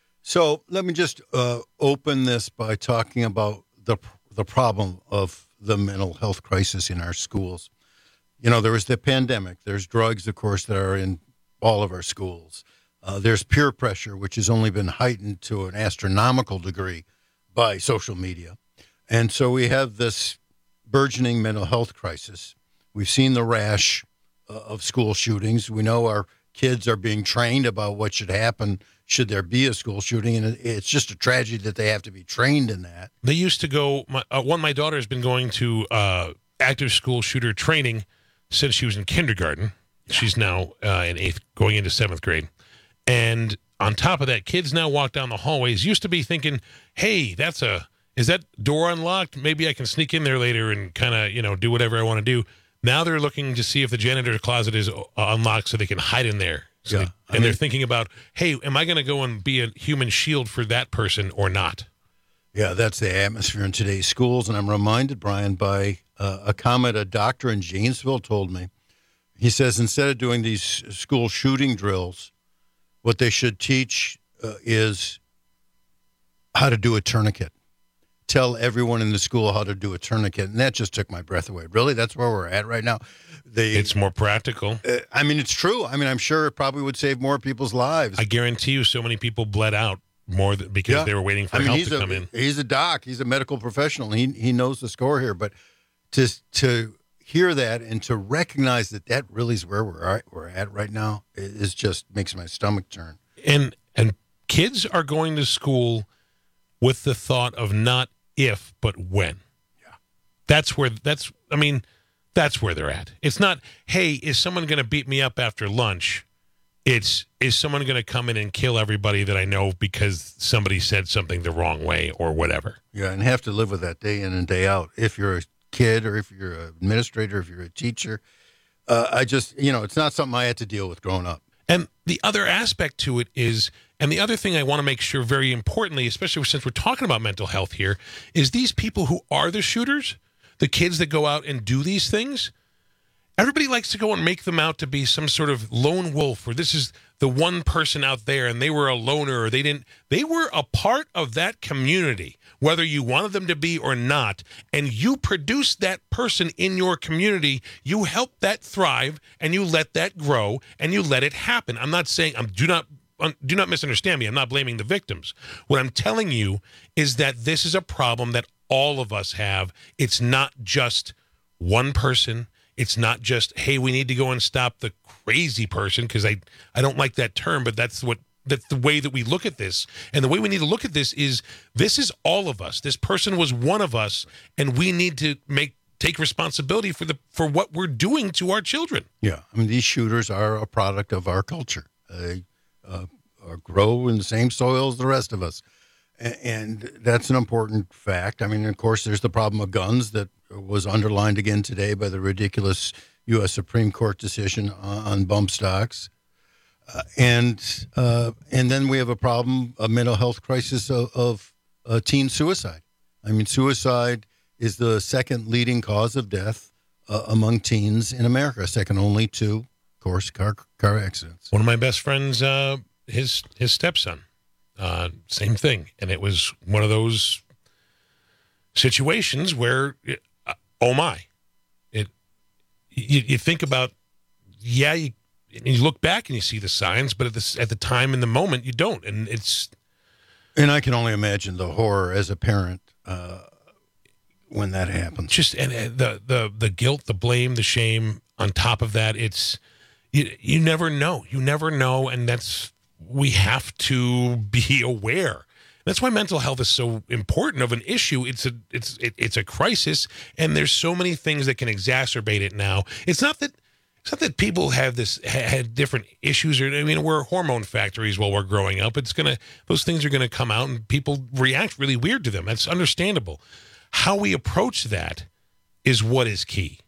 So let me just uh, open this by talking about the the problem of the mental health crisis in our schools. You know, there was the pandemic. There's drugs, of course, that are in all of our schools. Uh, there's peer pressure, which has only been heightened to an astronomical degree by social media. And so we have this burgeoning mental health crisis. We've seen the rash uh, of school shootings. We know our kids are being trained about what should happen should there be a school shooting. And it's just a tragedy that they have to be trained in that. They used to go, my, uh, one of my daughter has been going to uh, active school shooter training since she was in kindergarten. She's now uh, in eighth, going into seventh grade. And on top of that, kids now walk down the hallways. Used to be thinking, hey, that's a, is that door unlocked? Maybe I can sneak in there later and kind of, you know, do whatever I want to do. Now they're looking to see if the janitor's closet is uh, unlocked so they can hide in there. So yeah, they, and mean, they're thinking about, hey, am I going to go and be a human shield for that person or not? Yeah, that's the atmosphere in today's schools. And I'm reminded, Brian, by uh, a comment a doctor in Janesville told me. He says instead of doing these school shooting drills, what they should teach uh, is how to do a tourniquet. Tell everyone in the school how to do a tourniquet. And that just took my breath away. Really? That's where we're at right now? They, it's more practical. Uh, I mean, it's true. I mean, I'm sure it probably would save more people's lives. I guarantee you so many people bled out more th- because Yeah. they were waiting for I mean, help he's to a, come in. He's a doc. He's a medical professional. He he knows the score here. But to to hear that and to recognize that that really is where we're at, we're at right now is just makes my stomach turn. And and kids are going to school with the thought of not if but when. Yeah, that's where that's. I mean, that's where they're at. It's not, hey, is someone going to beat me up after lunch? It's, is someone going to come in and kill everybody that I know because somebody said something the wrong way or whatever? Yeah, and have to live with that day in and day out. If you're a kid or if you're an administrator, if you're a teacher, uh, I just, you know, it's not something I had to deal with growing up. And the other aspect to it is, and the other thing I want to make sure very importantly, especially since we're talking about mental health here, is these people who are the shooters, the kids that go out and do these things, everybody likes to go and make them out to be some sort of lone wolf, or this is the one person out there and they were a loner, or they didn't, they were a part of that community, whether you wanted them to be or not, and you produced that person in your community, you help that thrive, and you let that grow, and you let it happen. I'm not saying, I'm do not do not misunderstand me, I'm not blaming the victims. What I'm telling you is that this is a problem that all of us have. It's not just one person. It's not just, hey, we need to go and stop the crazy person, because I, I don't like that term, but that's what that's the way that we look at this. And the way we need to look at this is this is all of us. This person was one of us, and we need to make take responsibility for the for what we're doing to our children. Yeah, I mean, these shooters are a product of our culture. They uh, uh, grow in the same soil as the rest of us. And that's an important fact. I mean, of course, there's the problem of guns that was underlined again today by the ridiculous U S Supreme Court decision on bump stocks. Uh, and uh, and then we have a problem, a mental health crisis of, of uh, teen suicide. I mean, suicide is the second leading cause of death uh, among teens in America, second only to, of course, car car accidents. One of my best friends, uh, his his stepson. Uh, same thing. And it was one of those situations where, uh, oh my, it, you, you think about, yeah, you, you look back and you see the signs, but at the, at the time in the moment, you don't. And it's. And I can only imagine the horror as a parent uh, when that happens. Just, and uh, the, the, the guilt, the blame, the shame on top of that, it's, you, you never know. You never know. And that's, we have to be aware. That's why mental health is so important of an issue. It's a it's it, it's a crisis, and there's so many things that can exacerbate it now. It's not that it's not that people have this had different issues, or I mean, we're hormone factories while we're growing up. It's gonna those things are gonna come out, and people react really weird to them. That's understandable. How we approach that is what is key.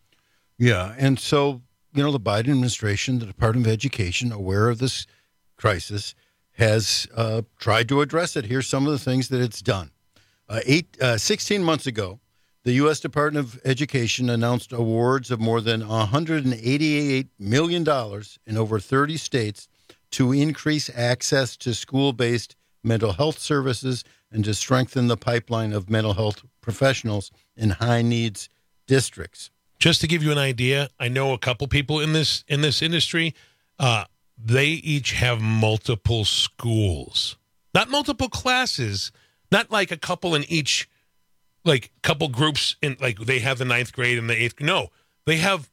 Yeah, and so you know, the Biden administration, the Department of Education, aware of this crisis, has uh, tried to address it. Here's some of the things that it's done. Uh, eight, uh, sixteen months ago, the U S Department of Education announced awards of more than one hundred eighty-eight million dollars in over thirty states to increase access to school-based mental health services and to strengthen the pipeline of mental health professionals in high-needs districts. Just to give you an idea, I know a couple people in this in this industry. Uh, They each have multiple schools, not multiple classes, not like a couple in each, like couple groups in, like they have the ninth grade and the eighth. No, they have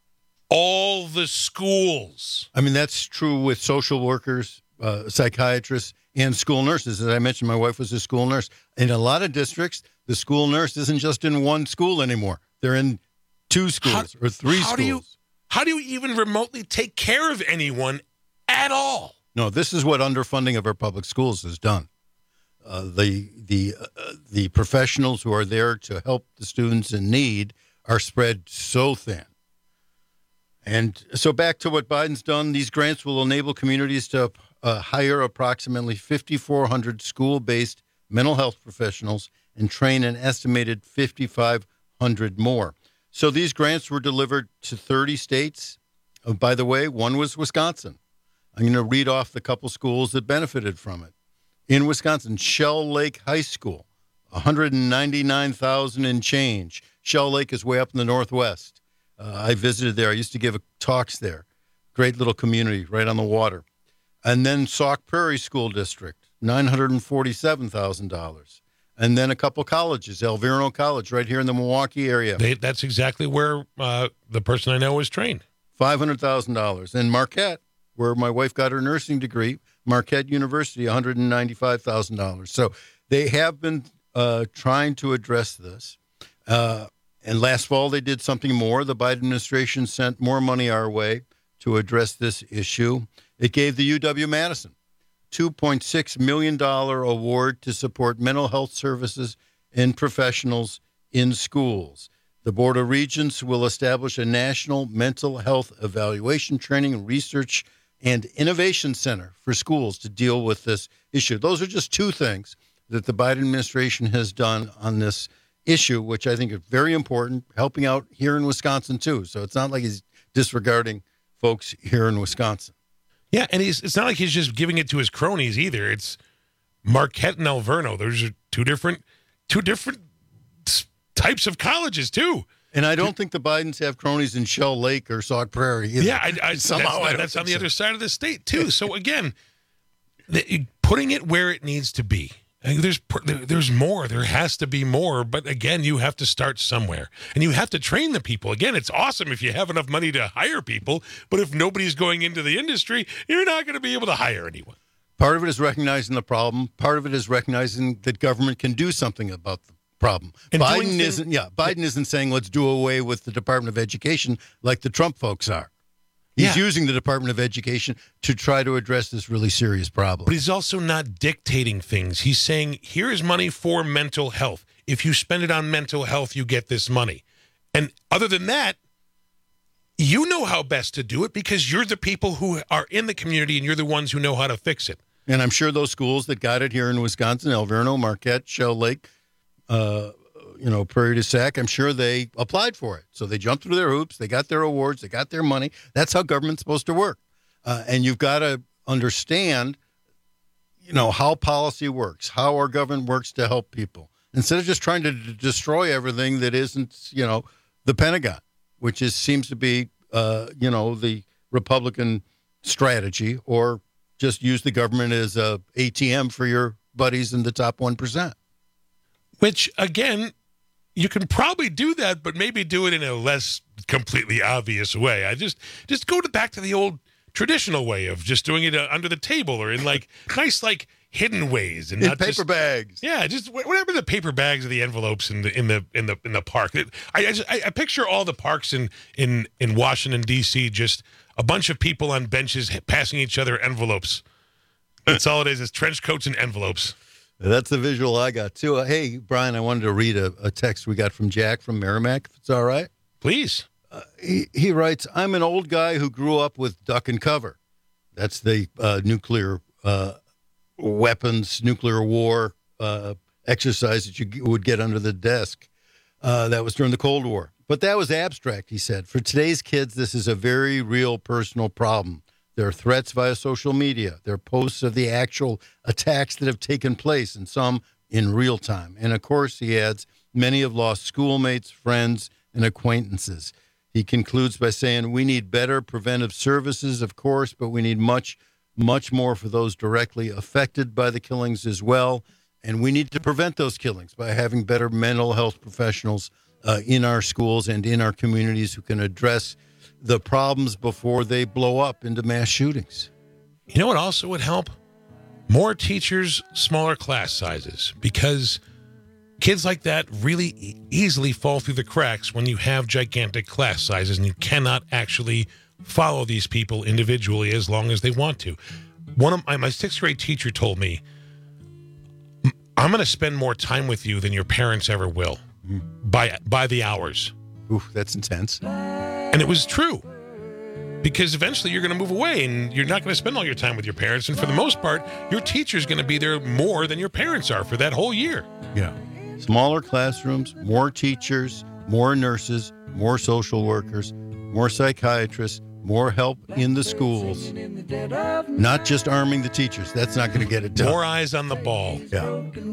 all the schools. I mean, that's true with social workers, uh, psychiatrists, and school nurses. As I mentioned, my wife was a school nurse. In a lot of districts, the school nurse isn't just in one school anymore. They're in two schools how, or three how schools. Do you, how do you even remotely take care of anyone at all? No, this is what underfunding of our public schools has done. Uh, the the uh, the professionals who are there to help the students in need are spread so thin. And so back to what Biden's done, these grants will enable communities to uh, hire approximately fifty-four hundred school-based mental health professionals and train an estimated fifty-five hundred more. So these grants were delivered to thirty states. Oh, by the way, one was Wisconsin. I'm going to read off the couple schools that benefited from it. In Wisconsin, Shell Lake High School, one hundred ninety-nine thousand dollars and change. Shell Lake is way up in the Northwest. Uh, I visited there. I used to give talks there. Great little community right on the water. And then Sauk Prairie School District, nine hundred forty-seven thousand dollars. And then a couple colleges, El Verno College right here in the Milwaukee area. They, that's exactly where uh, the person I know was trained. five hundred thousand dollars. And Marquette, where my wife got her nursing degree, Marquette University, one hundred ninety-five thousand dollars. So they have been uh, trying to address this. Uh, and last fall, they did something more. The Biden administration sent more money our way to address this issue. It gave the U W-Madison two point six million dollars award to support mental health services and professionals in schools. The Board of Regents will establish a national mental health evaluation, training, research, and innovation center for schools to deal with this issue. Those are just two things that the Biden administration has done on this issue, which I think is very important, helping out here in Wisconsin, too. So it's not like he's disregarding folks here in Wisconsin. Yeah, and he's, it's not like he's just giving it to his cronies either. It's Marquette and El Verno. Those are two different, two different types of colleges, too. And I don't think the Bidens have cronies in Shell Lake or Sauk Prairie either. Yeah, I, I, Somehow that's, I that's on the so. other side of the state, too. So, again, the, putting it where it needs to be. There's there's more. There has to be more. But, again, you have to start somewhere. And you have to train the people. Again, it's awesome if you have enough money to hire people. But if nobody's going into the industry, you're not going to be able to hire anyone. Part of it is recognizing the problem. Part of it is recognizing that government can do something about the problem. And Biden things, isn't, yeah, Biden isn't saying let's do away with the Department of Education like the Trump folks are. He's yeah. using the Department of Education to try to address this really serious problem. But he's also not dictating things. He's saying, here is money for mental health. If you spend it on mental health, you get this money. And other than that, you know how best to do it because you're the people who are in the community and you're the ones who know how to fix it. And I'm sure those schools that got it here in Wisconsin, El Verno, Marquette, Shell Lake, uh, you know, Prairie du Sac, I'm sure they applied for it. So they jumped through their hoops. They got their awards. They got their money. That's how government's supposed to work. Uh, and you've got to understand, you know, how policy works, how our government works to help people. Instead of just trying to d- destroy everything that isn't, you know, the Pentagon, which is seems to be, uh, you know, the Republican strategy, or just use the government as a A T M for your buddies in the top one percent. Which, again, you can probably do that, but maybe do it in a less completely obvious way. I just just go to back to the old traditional way of just doing it uh, under the table or in like nice like hidden ways and in not paper just, bags. Yeah, just whatever the paper bags or the envelopes in the in the in the in the park. I I, just, I, I picture all the parks in in in Washington D C just a bunch of people on benches passing each other envelopes. That's all it is. It's trench coats and envelopes. That's the visual I got, too. Uh, hey, Brian, I wanted to read a, a text we got from Jack from Merrimack, if it's all right. Please. Uh, he, he writes, I'm an old guy who grew up with duck and cover. That's the uh, nuclear uh, weapons, nuclear war uh, exercise that you would get under the desk. Uh, that was during the Cold War. But that was abstract, he said. For today's kids, this is a very real personal problem. There are threats via social media. There are posts of the actual attacks that have taken place, and some in real time. And, of course, he adds, many have lost schoolmates, friends, and acquaintances. He concludes by saying, we need better preventive services, of course, but we need much, much more for those directly affected by the killings as well. And we need to prevent those killings by having better mental health professionals uh, in our schools and in our communities who can address the problems before they blow up into mass shootings. You know what also would help? More teachers, smaller class sizes, because kids like that really e- easily fall through the cracks when you have gigantic class sizes and you cannot actually follow these people individually as long as they want to. One of my, my sixth grade teacher told me, I'm going to spend more time with you than your parents ever will mm. by by the hours. Oof, that's intense. And it was true, because eventually you're going to move away and you're not going to spend all your time with your parents. And for the most part, your teacher's going to be there more than your parents are for that whole year. Yeah. Smaller classrooms, more teachers, more nurses, more social workers, more psychiatrists, more help in the schools. Not just arming the teachers. That's not going to get it done. More eyes on the ball. Yeah.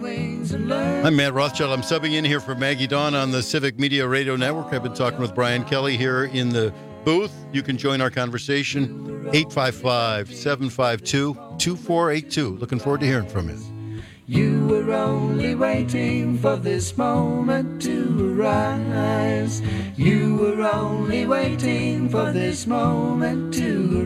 I'm Matt Rothschild. I'm subbing in here for Maggie Dawn on the Civic Media Radio Network. I've been talking with Brian Kelly here in the booth. You can join our conversation, eight five five, seven five two, two four eight two. Looking forward to hearing from you. You were only waiting for this moment to arise. You were only waiting for this moment to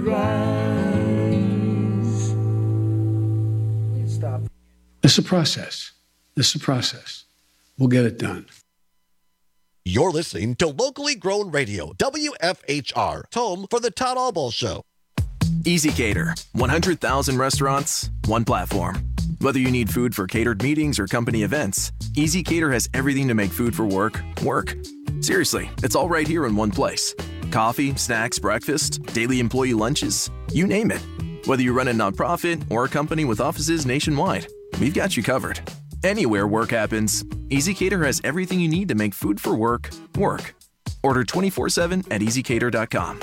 arise. Stop. This is a process. This is a process. We'll get it done. You're listening to Locally Grown Radio, W F H R, home for the Todd Albaugh Show. EasyCater, one hundred thousand restaurants, one platform. Whether you need food for catered meetings or company events, EasyCater has everything to make food for work, work. Seriously, it's all right here in one place. Coffee, snacks, breakfast, daily employee lunches, you name it. Whether you run a nonprofit or a company with offices nationwide, we've got you covered. Anywhere work happens, EasyCater has everything you need to make food for work, work. Order twenty-four seven at easy cater dot com.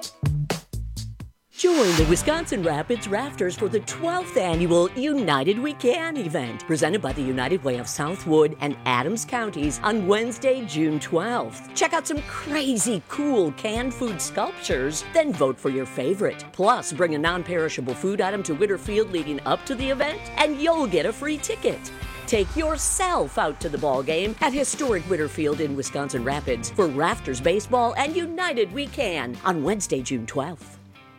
Join the Wisconsin Rapids Rafters for the twelfth annual United We Can event, presented by the United Way of Southwood and Adams Counties on Wednesday, June twelfth. Check out some crazy cool canned food sculptures, then vote for your favorite. Plus, bring a non-perishable food item to Whitterfield leading up to the event, and you'll get a free ticket. Take yourself out to the ball game at historic Whitterfield in Wisconsin Rapids for Rafters Baseball and United We Can on Wednesday, June twelfth.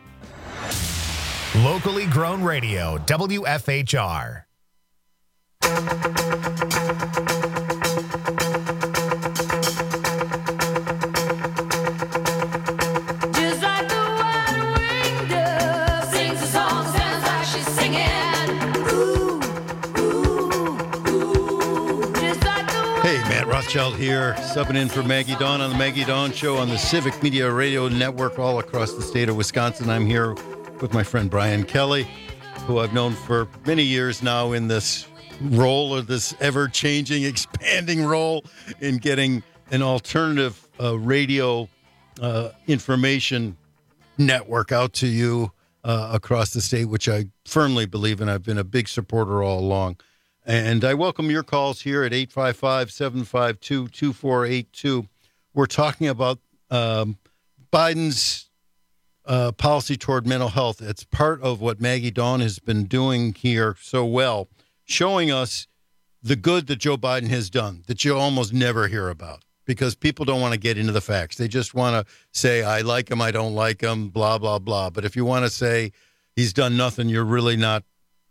Locally Grown Radio, W F H R. Just like the white-winged dove sings a song, sounds like she's singing. Ooh, ooh, ooh. Just like the Hey, Matt Rothschild here, subbing in for Maggie Dawn on the Maggie Dawn Show on the Civic Media Radio Network all across the state of Wisconsin. I'm here with my friend Brian Kelly, who I've known for many years now in this role, or this ever-changing, expanding role in getting an alternative uh, radio uh, information network out to you uh, across the state, which I firmly believe in. I've been a big supporter all along. And I welcome your calls here at eight five five, seven five two, two four eight two. We're talking about um, Biden's Uh, policy toward mental health. It's part of what Maggie Dawn has been doing here so well, showing us the good that Joe Biden has done that you almost never hear about, because people don't want to get into the facts. They just want to say, I like him, I don't like him, blah, blah, blah. But if you want to say he's done nothing, you're really not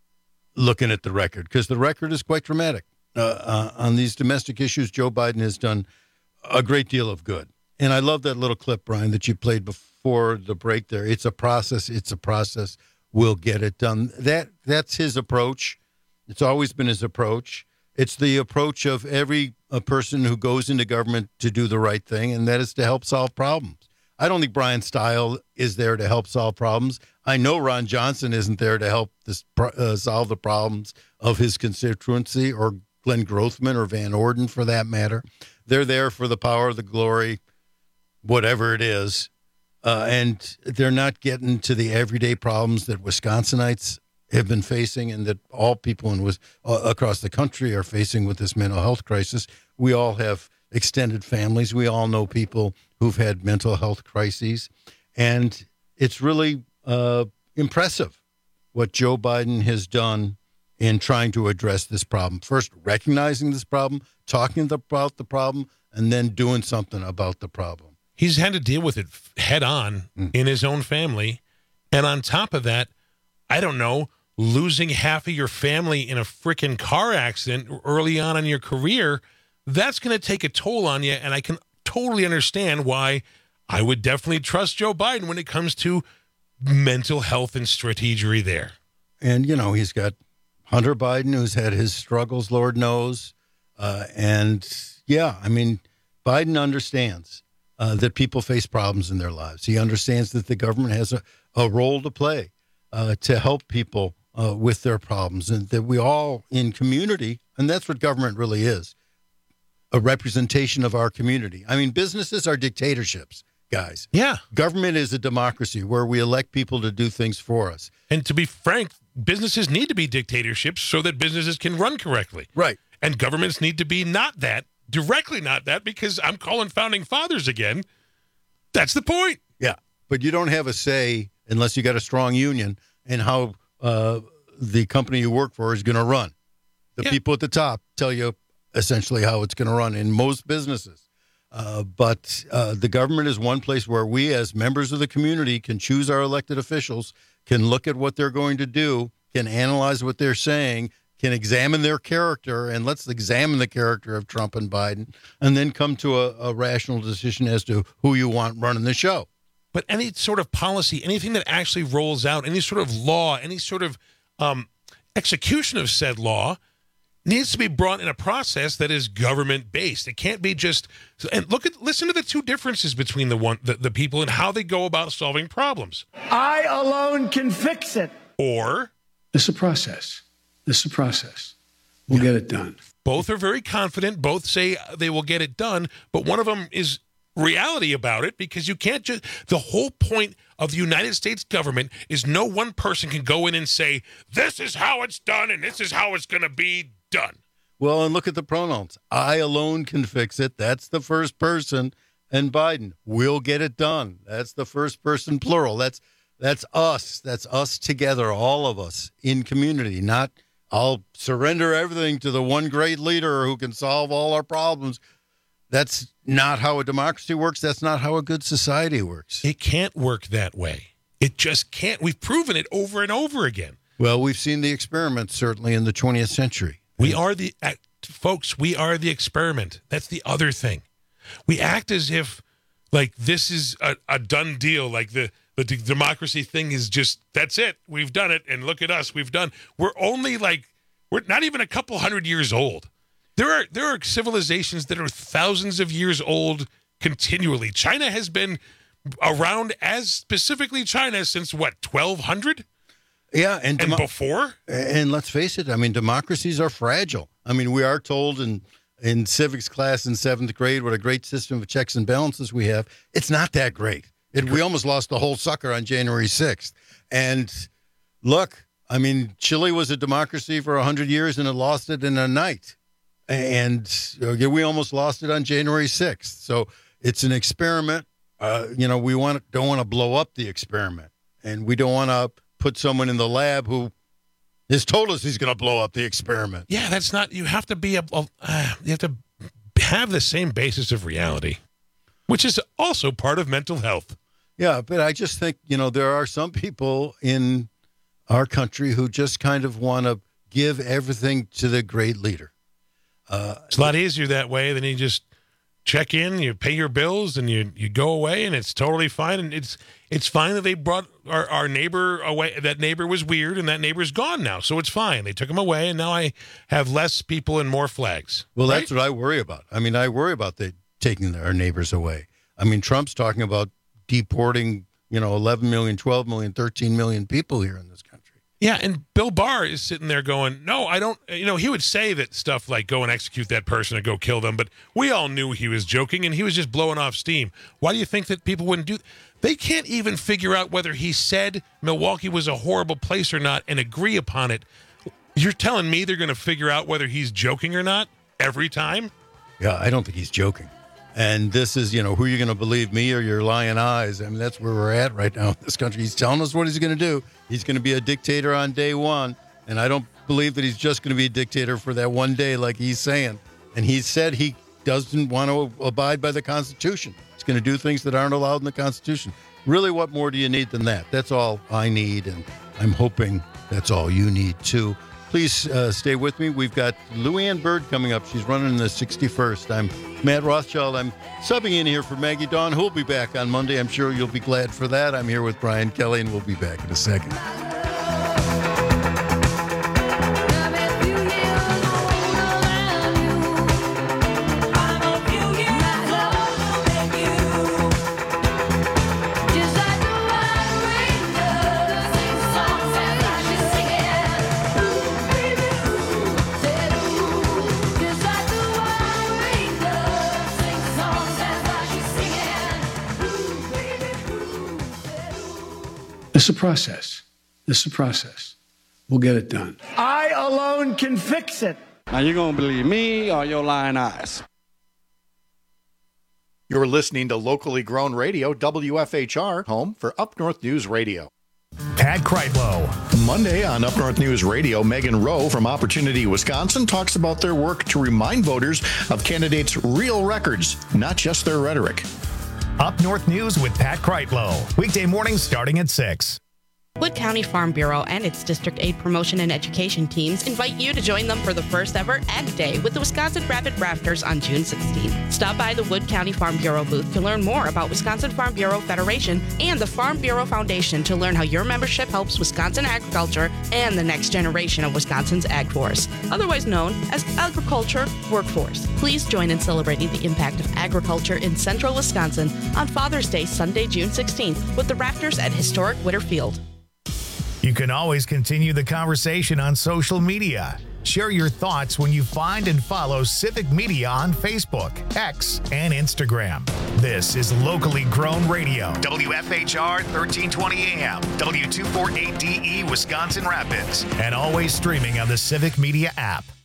looking at the record, because the record is quite dramatic. Uh, uh, on these domestic issues, Joe Biden has done a great deal of good. And I love that little clip, Brian, that you played before the break there. It's a process. It's a process. We'll get it done. That That's his approach. It's always been his approach. It's the approach of every a person who goes into government to do the right thing, and that is to help solve problems. I don't think Brian Stile is there to help solve problems. I know Ron Johnson isn't there to help this, uh, solve the problems of his constituency, or Glenn Grothman or Van Orden for that matter. They're there for the power, the glory, whatever it is, uh, and they're not getting to the everyday problems that Wisconsinites have been facing, and that all people in uh, across the country are facing with this mental health crisis. We all have extended families. We all know people who've had mental health crises, and it's really uh, impressive what Joe Biden has done in trying to address this problem. First, recognizing this problem, talking about the problem, and then doing something about the problem. He's had to deal with it head on mm. in his own family. And on top of that, I don't know, losing half of your family in a freaking car accident early on in your career, that's going to take a toll on you. And I can totally understand why I would definitely trust Joe Biden when it comes to mental health and strategy there. And, you know, he's got Hunter Biden, who's had his struggles, Lord knows. Uh, and, yeah, I mean, Biden understands uh, that people face problems in their lives. He understands that the government has a, a role to play uh, to help people uh, with their problems, and that we all in community, and that's what government really is, a representation of our community. I mean, businesses are dictatorships, guys. Yeah. Government is a democracy where we elect people to do things for us. And to be frank, businesses need to be dictatorships so that businesses can run correctly. Right. And governments need to be not that, directly not that, because I'm calling founding fathers again. That's the point. Yeah. But you don't have a say, unless you got a strong union, in how uh, the company you work for is going to run. The Yeah. people at the top tell you essentially how it's going to run in most businesses. Uh, but uh, the government is one place where we, as members of the community, can choose our elected officials, can look at what they're going to do, can analyze what they're saying, can examine their character, and let's examine the character of Trump and Biden, and then come to a, a rational decision as to who you want running the show. But any sort of policy, anything that actually rolls out, any sort of law, any sort of um, execution of said law needs to be brought in a process that is government-based. It can't be just – and look at listen to the two differences between the one the, the people and how they go about solving problems. I alone can fix it. Or – It's a process. It's a process. We'll get it done. both are very confident. Both say they will get it done. But one of them is – reality about it, because you can't just the whole point of the United States government is no one person can go in and say this is how it's done and this is how it's going to be done. Well, and look at the pronouns. I alone can fix it. That's the first person. And Biden will get it done. That's the first person plural. That's that's us. That's us together, all of us in community. Not I'll surrender everything to the one great leader who can solve all our problems. That's not how a democracy works. That's not how a good society works. It can't work that way. It just can't. We've proven it over and over again. Well, we've seen the experiment, certainly, in the twentieth century. We are the, uh, folks, we are the experiment. That's the other thing. We act as if, like, this is a, a done deal. Like, the, the d- democracy thing is just, that's it. We've done it. And look at us. We've done. We're only, like, we're not even a couple hundred years old. There are there are civilizations that are thousands of years old continually. China has been around, as specifically China, since what, twelve hundred? Yeah, and, and demo- before? And let's face it, I mean, democracies are fragile. I mean, we are told in, in civics class in seventh grade what a great system of checks and balances we have. It's not that great. It, we almost lost the whole sucker on January sixth. And look, I mean, Chile was a democracy for one hundred years and it lost it in a night. And uh, we almost lost it on January sixth. So it's an experiment. Uh, you know, we want don't want to blow up the experiment. And we don't want to put someone in the lab who has told us he's going to blow up the experiment. Yeah, that's not, you have to be, a, a uh, you have to have the same basis of reality, which is also part of mental health. Yeah, but I just think, you know, there are some people in our country who just kind of want to give everything to the great leader. Uh, it's a lot easier that way than you just check in, you pay your bills, and you you go away, and it's totally fine. And it's it's fine that they brought our, our neighbor away. That neighbor was weird, and that neighbor's gone now, so it's fine. They took him away, and now I have less people and more flags. Well, right? That's what I worry about. I mean, I worry about the taking our neighbors away. I mean, Trump's talking about deporting, you know, eleven million, twelve million, thirteen million people here in this country. Yeah, and Bill Barr is sitting there going, no, I don't, you know, he would say that stuff like go and execute that person and go kill them, but we all knew he was joking and he was just blowing off steam. Why do you think that people wouldn't do? They can't even figure out whether he said Milwaukee was a horrible place or not and agree upon it. You're telling me they're going to figure out whether he's joking or not every time? Yeah, I don't think he's joking. And this is, you know, who are you going to believe, me or your lying eyes? I mean, that's where we're at right now in this country. He's telling us what he's going to do. He's going to be a dictator on day one. And I don't believe that he's just going to be a dictator for that one day like he's saying. And he said he doesn't want to abide by the Constitution. He's going to do things that aren't allowed in the Constitution. Really, what more do you need than that? That's all I need. And I'm hoping that's all you need, too. Please uh, stay with me. We've got Luann Bird coming up. She's running the sixty-first. I'm Matt Rothschild. I'm subbing in here for Maggie Dawn, who'll be back on Monday. I'm sure you'll be glad for that. I'm here with Brian Kelly, and we'll be back in a second. It's a process. It's a process. We'll get it done. I alone can fix it. Now, you going to believe me or your lying eyes? You're listening to locally grown radio, W F H R, home for Up North News Radio. Pat Kreitlow. Monday on Up North News Radio, Megan Rowe from Opportunity Wisconsin talks about their work to remind voters of candidates' real records, not just their rhetoric. Up North News with Pat Kreitlow. Weekday mornings starting at six. Wood County Farm Bureau and its District Aid Promotion and Education teams invite you to join them for the first ever Ag Day with the Wisconsin Rapid Rafters on June sixteenth. Stop by the Wood County Farm Bureau booth to learn more about Wisconsin Farm Bureau Federation and the Farm Bureau Foundation to learn how your membership helps Wisconsin agriculture and the next generation of Wisconsin's ag force, otherwise known as agriculture workforce. Please join in celebrating the impact of agriculture in central Wisconsin on Father's Day, Sunday, June sixteenth with the Rafters at historic Witter Field. You can always continue the conversation on social media. Share your thoughts when you find and follow Civic Media on Facebook, X, and Instagram. This is locally grown radio. W F H R thirteen twenty A M, W two forty-eight D E Wisconsin Rapids, and always streaming on the Civic Media app.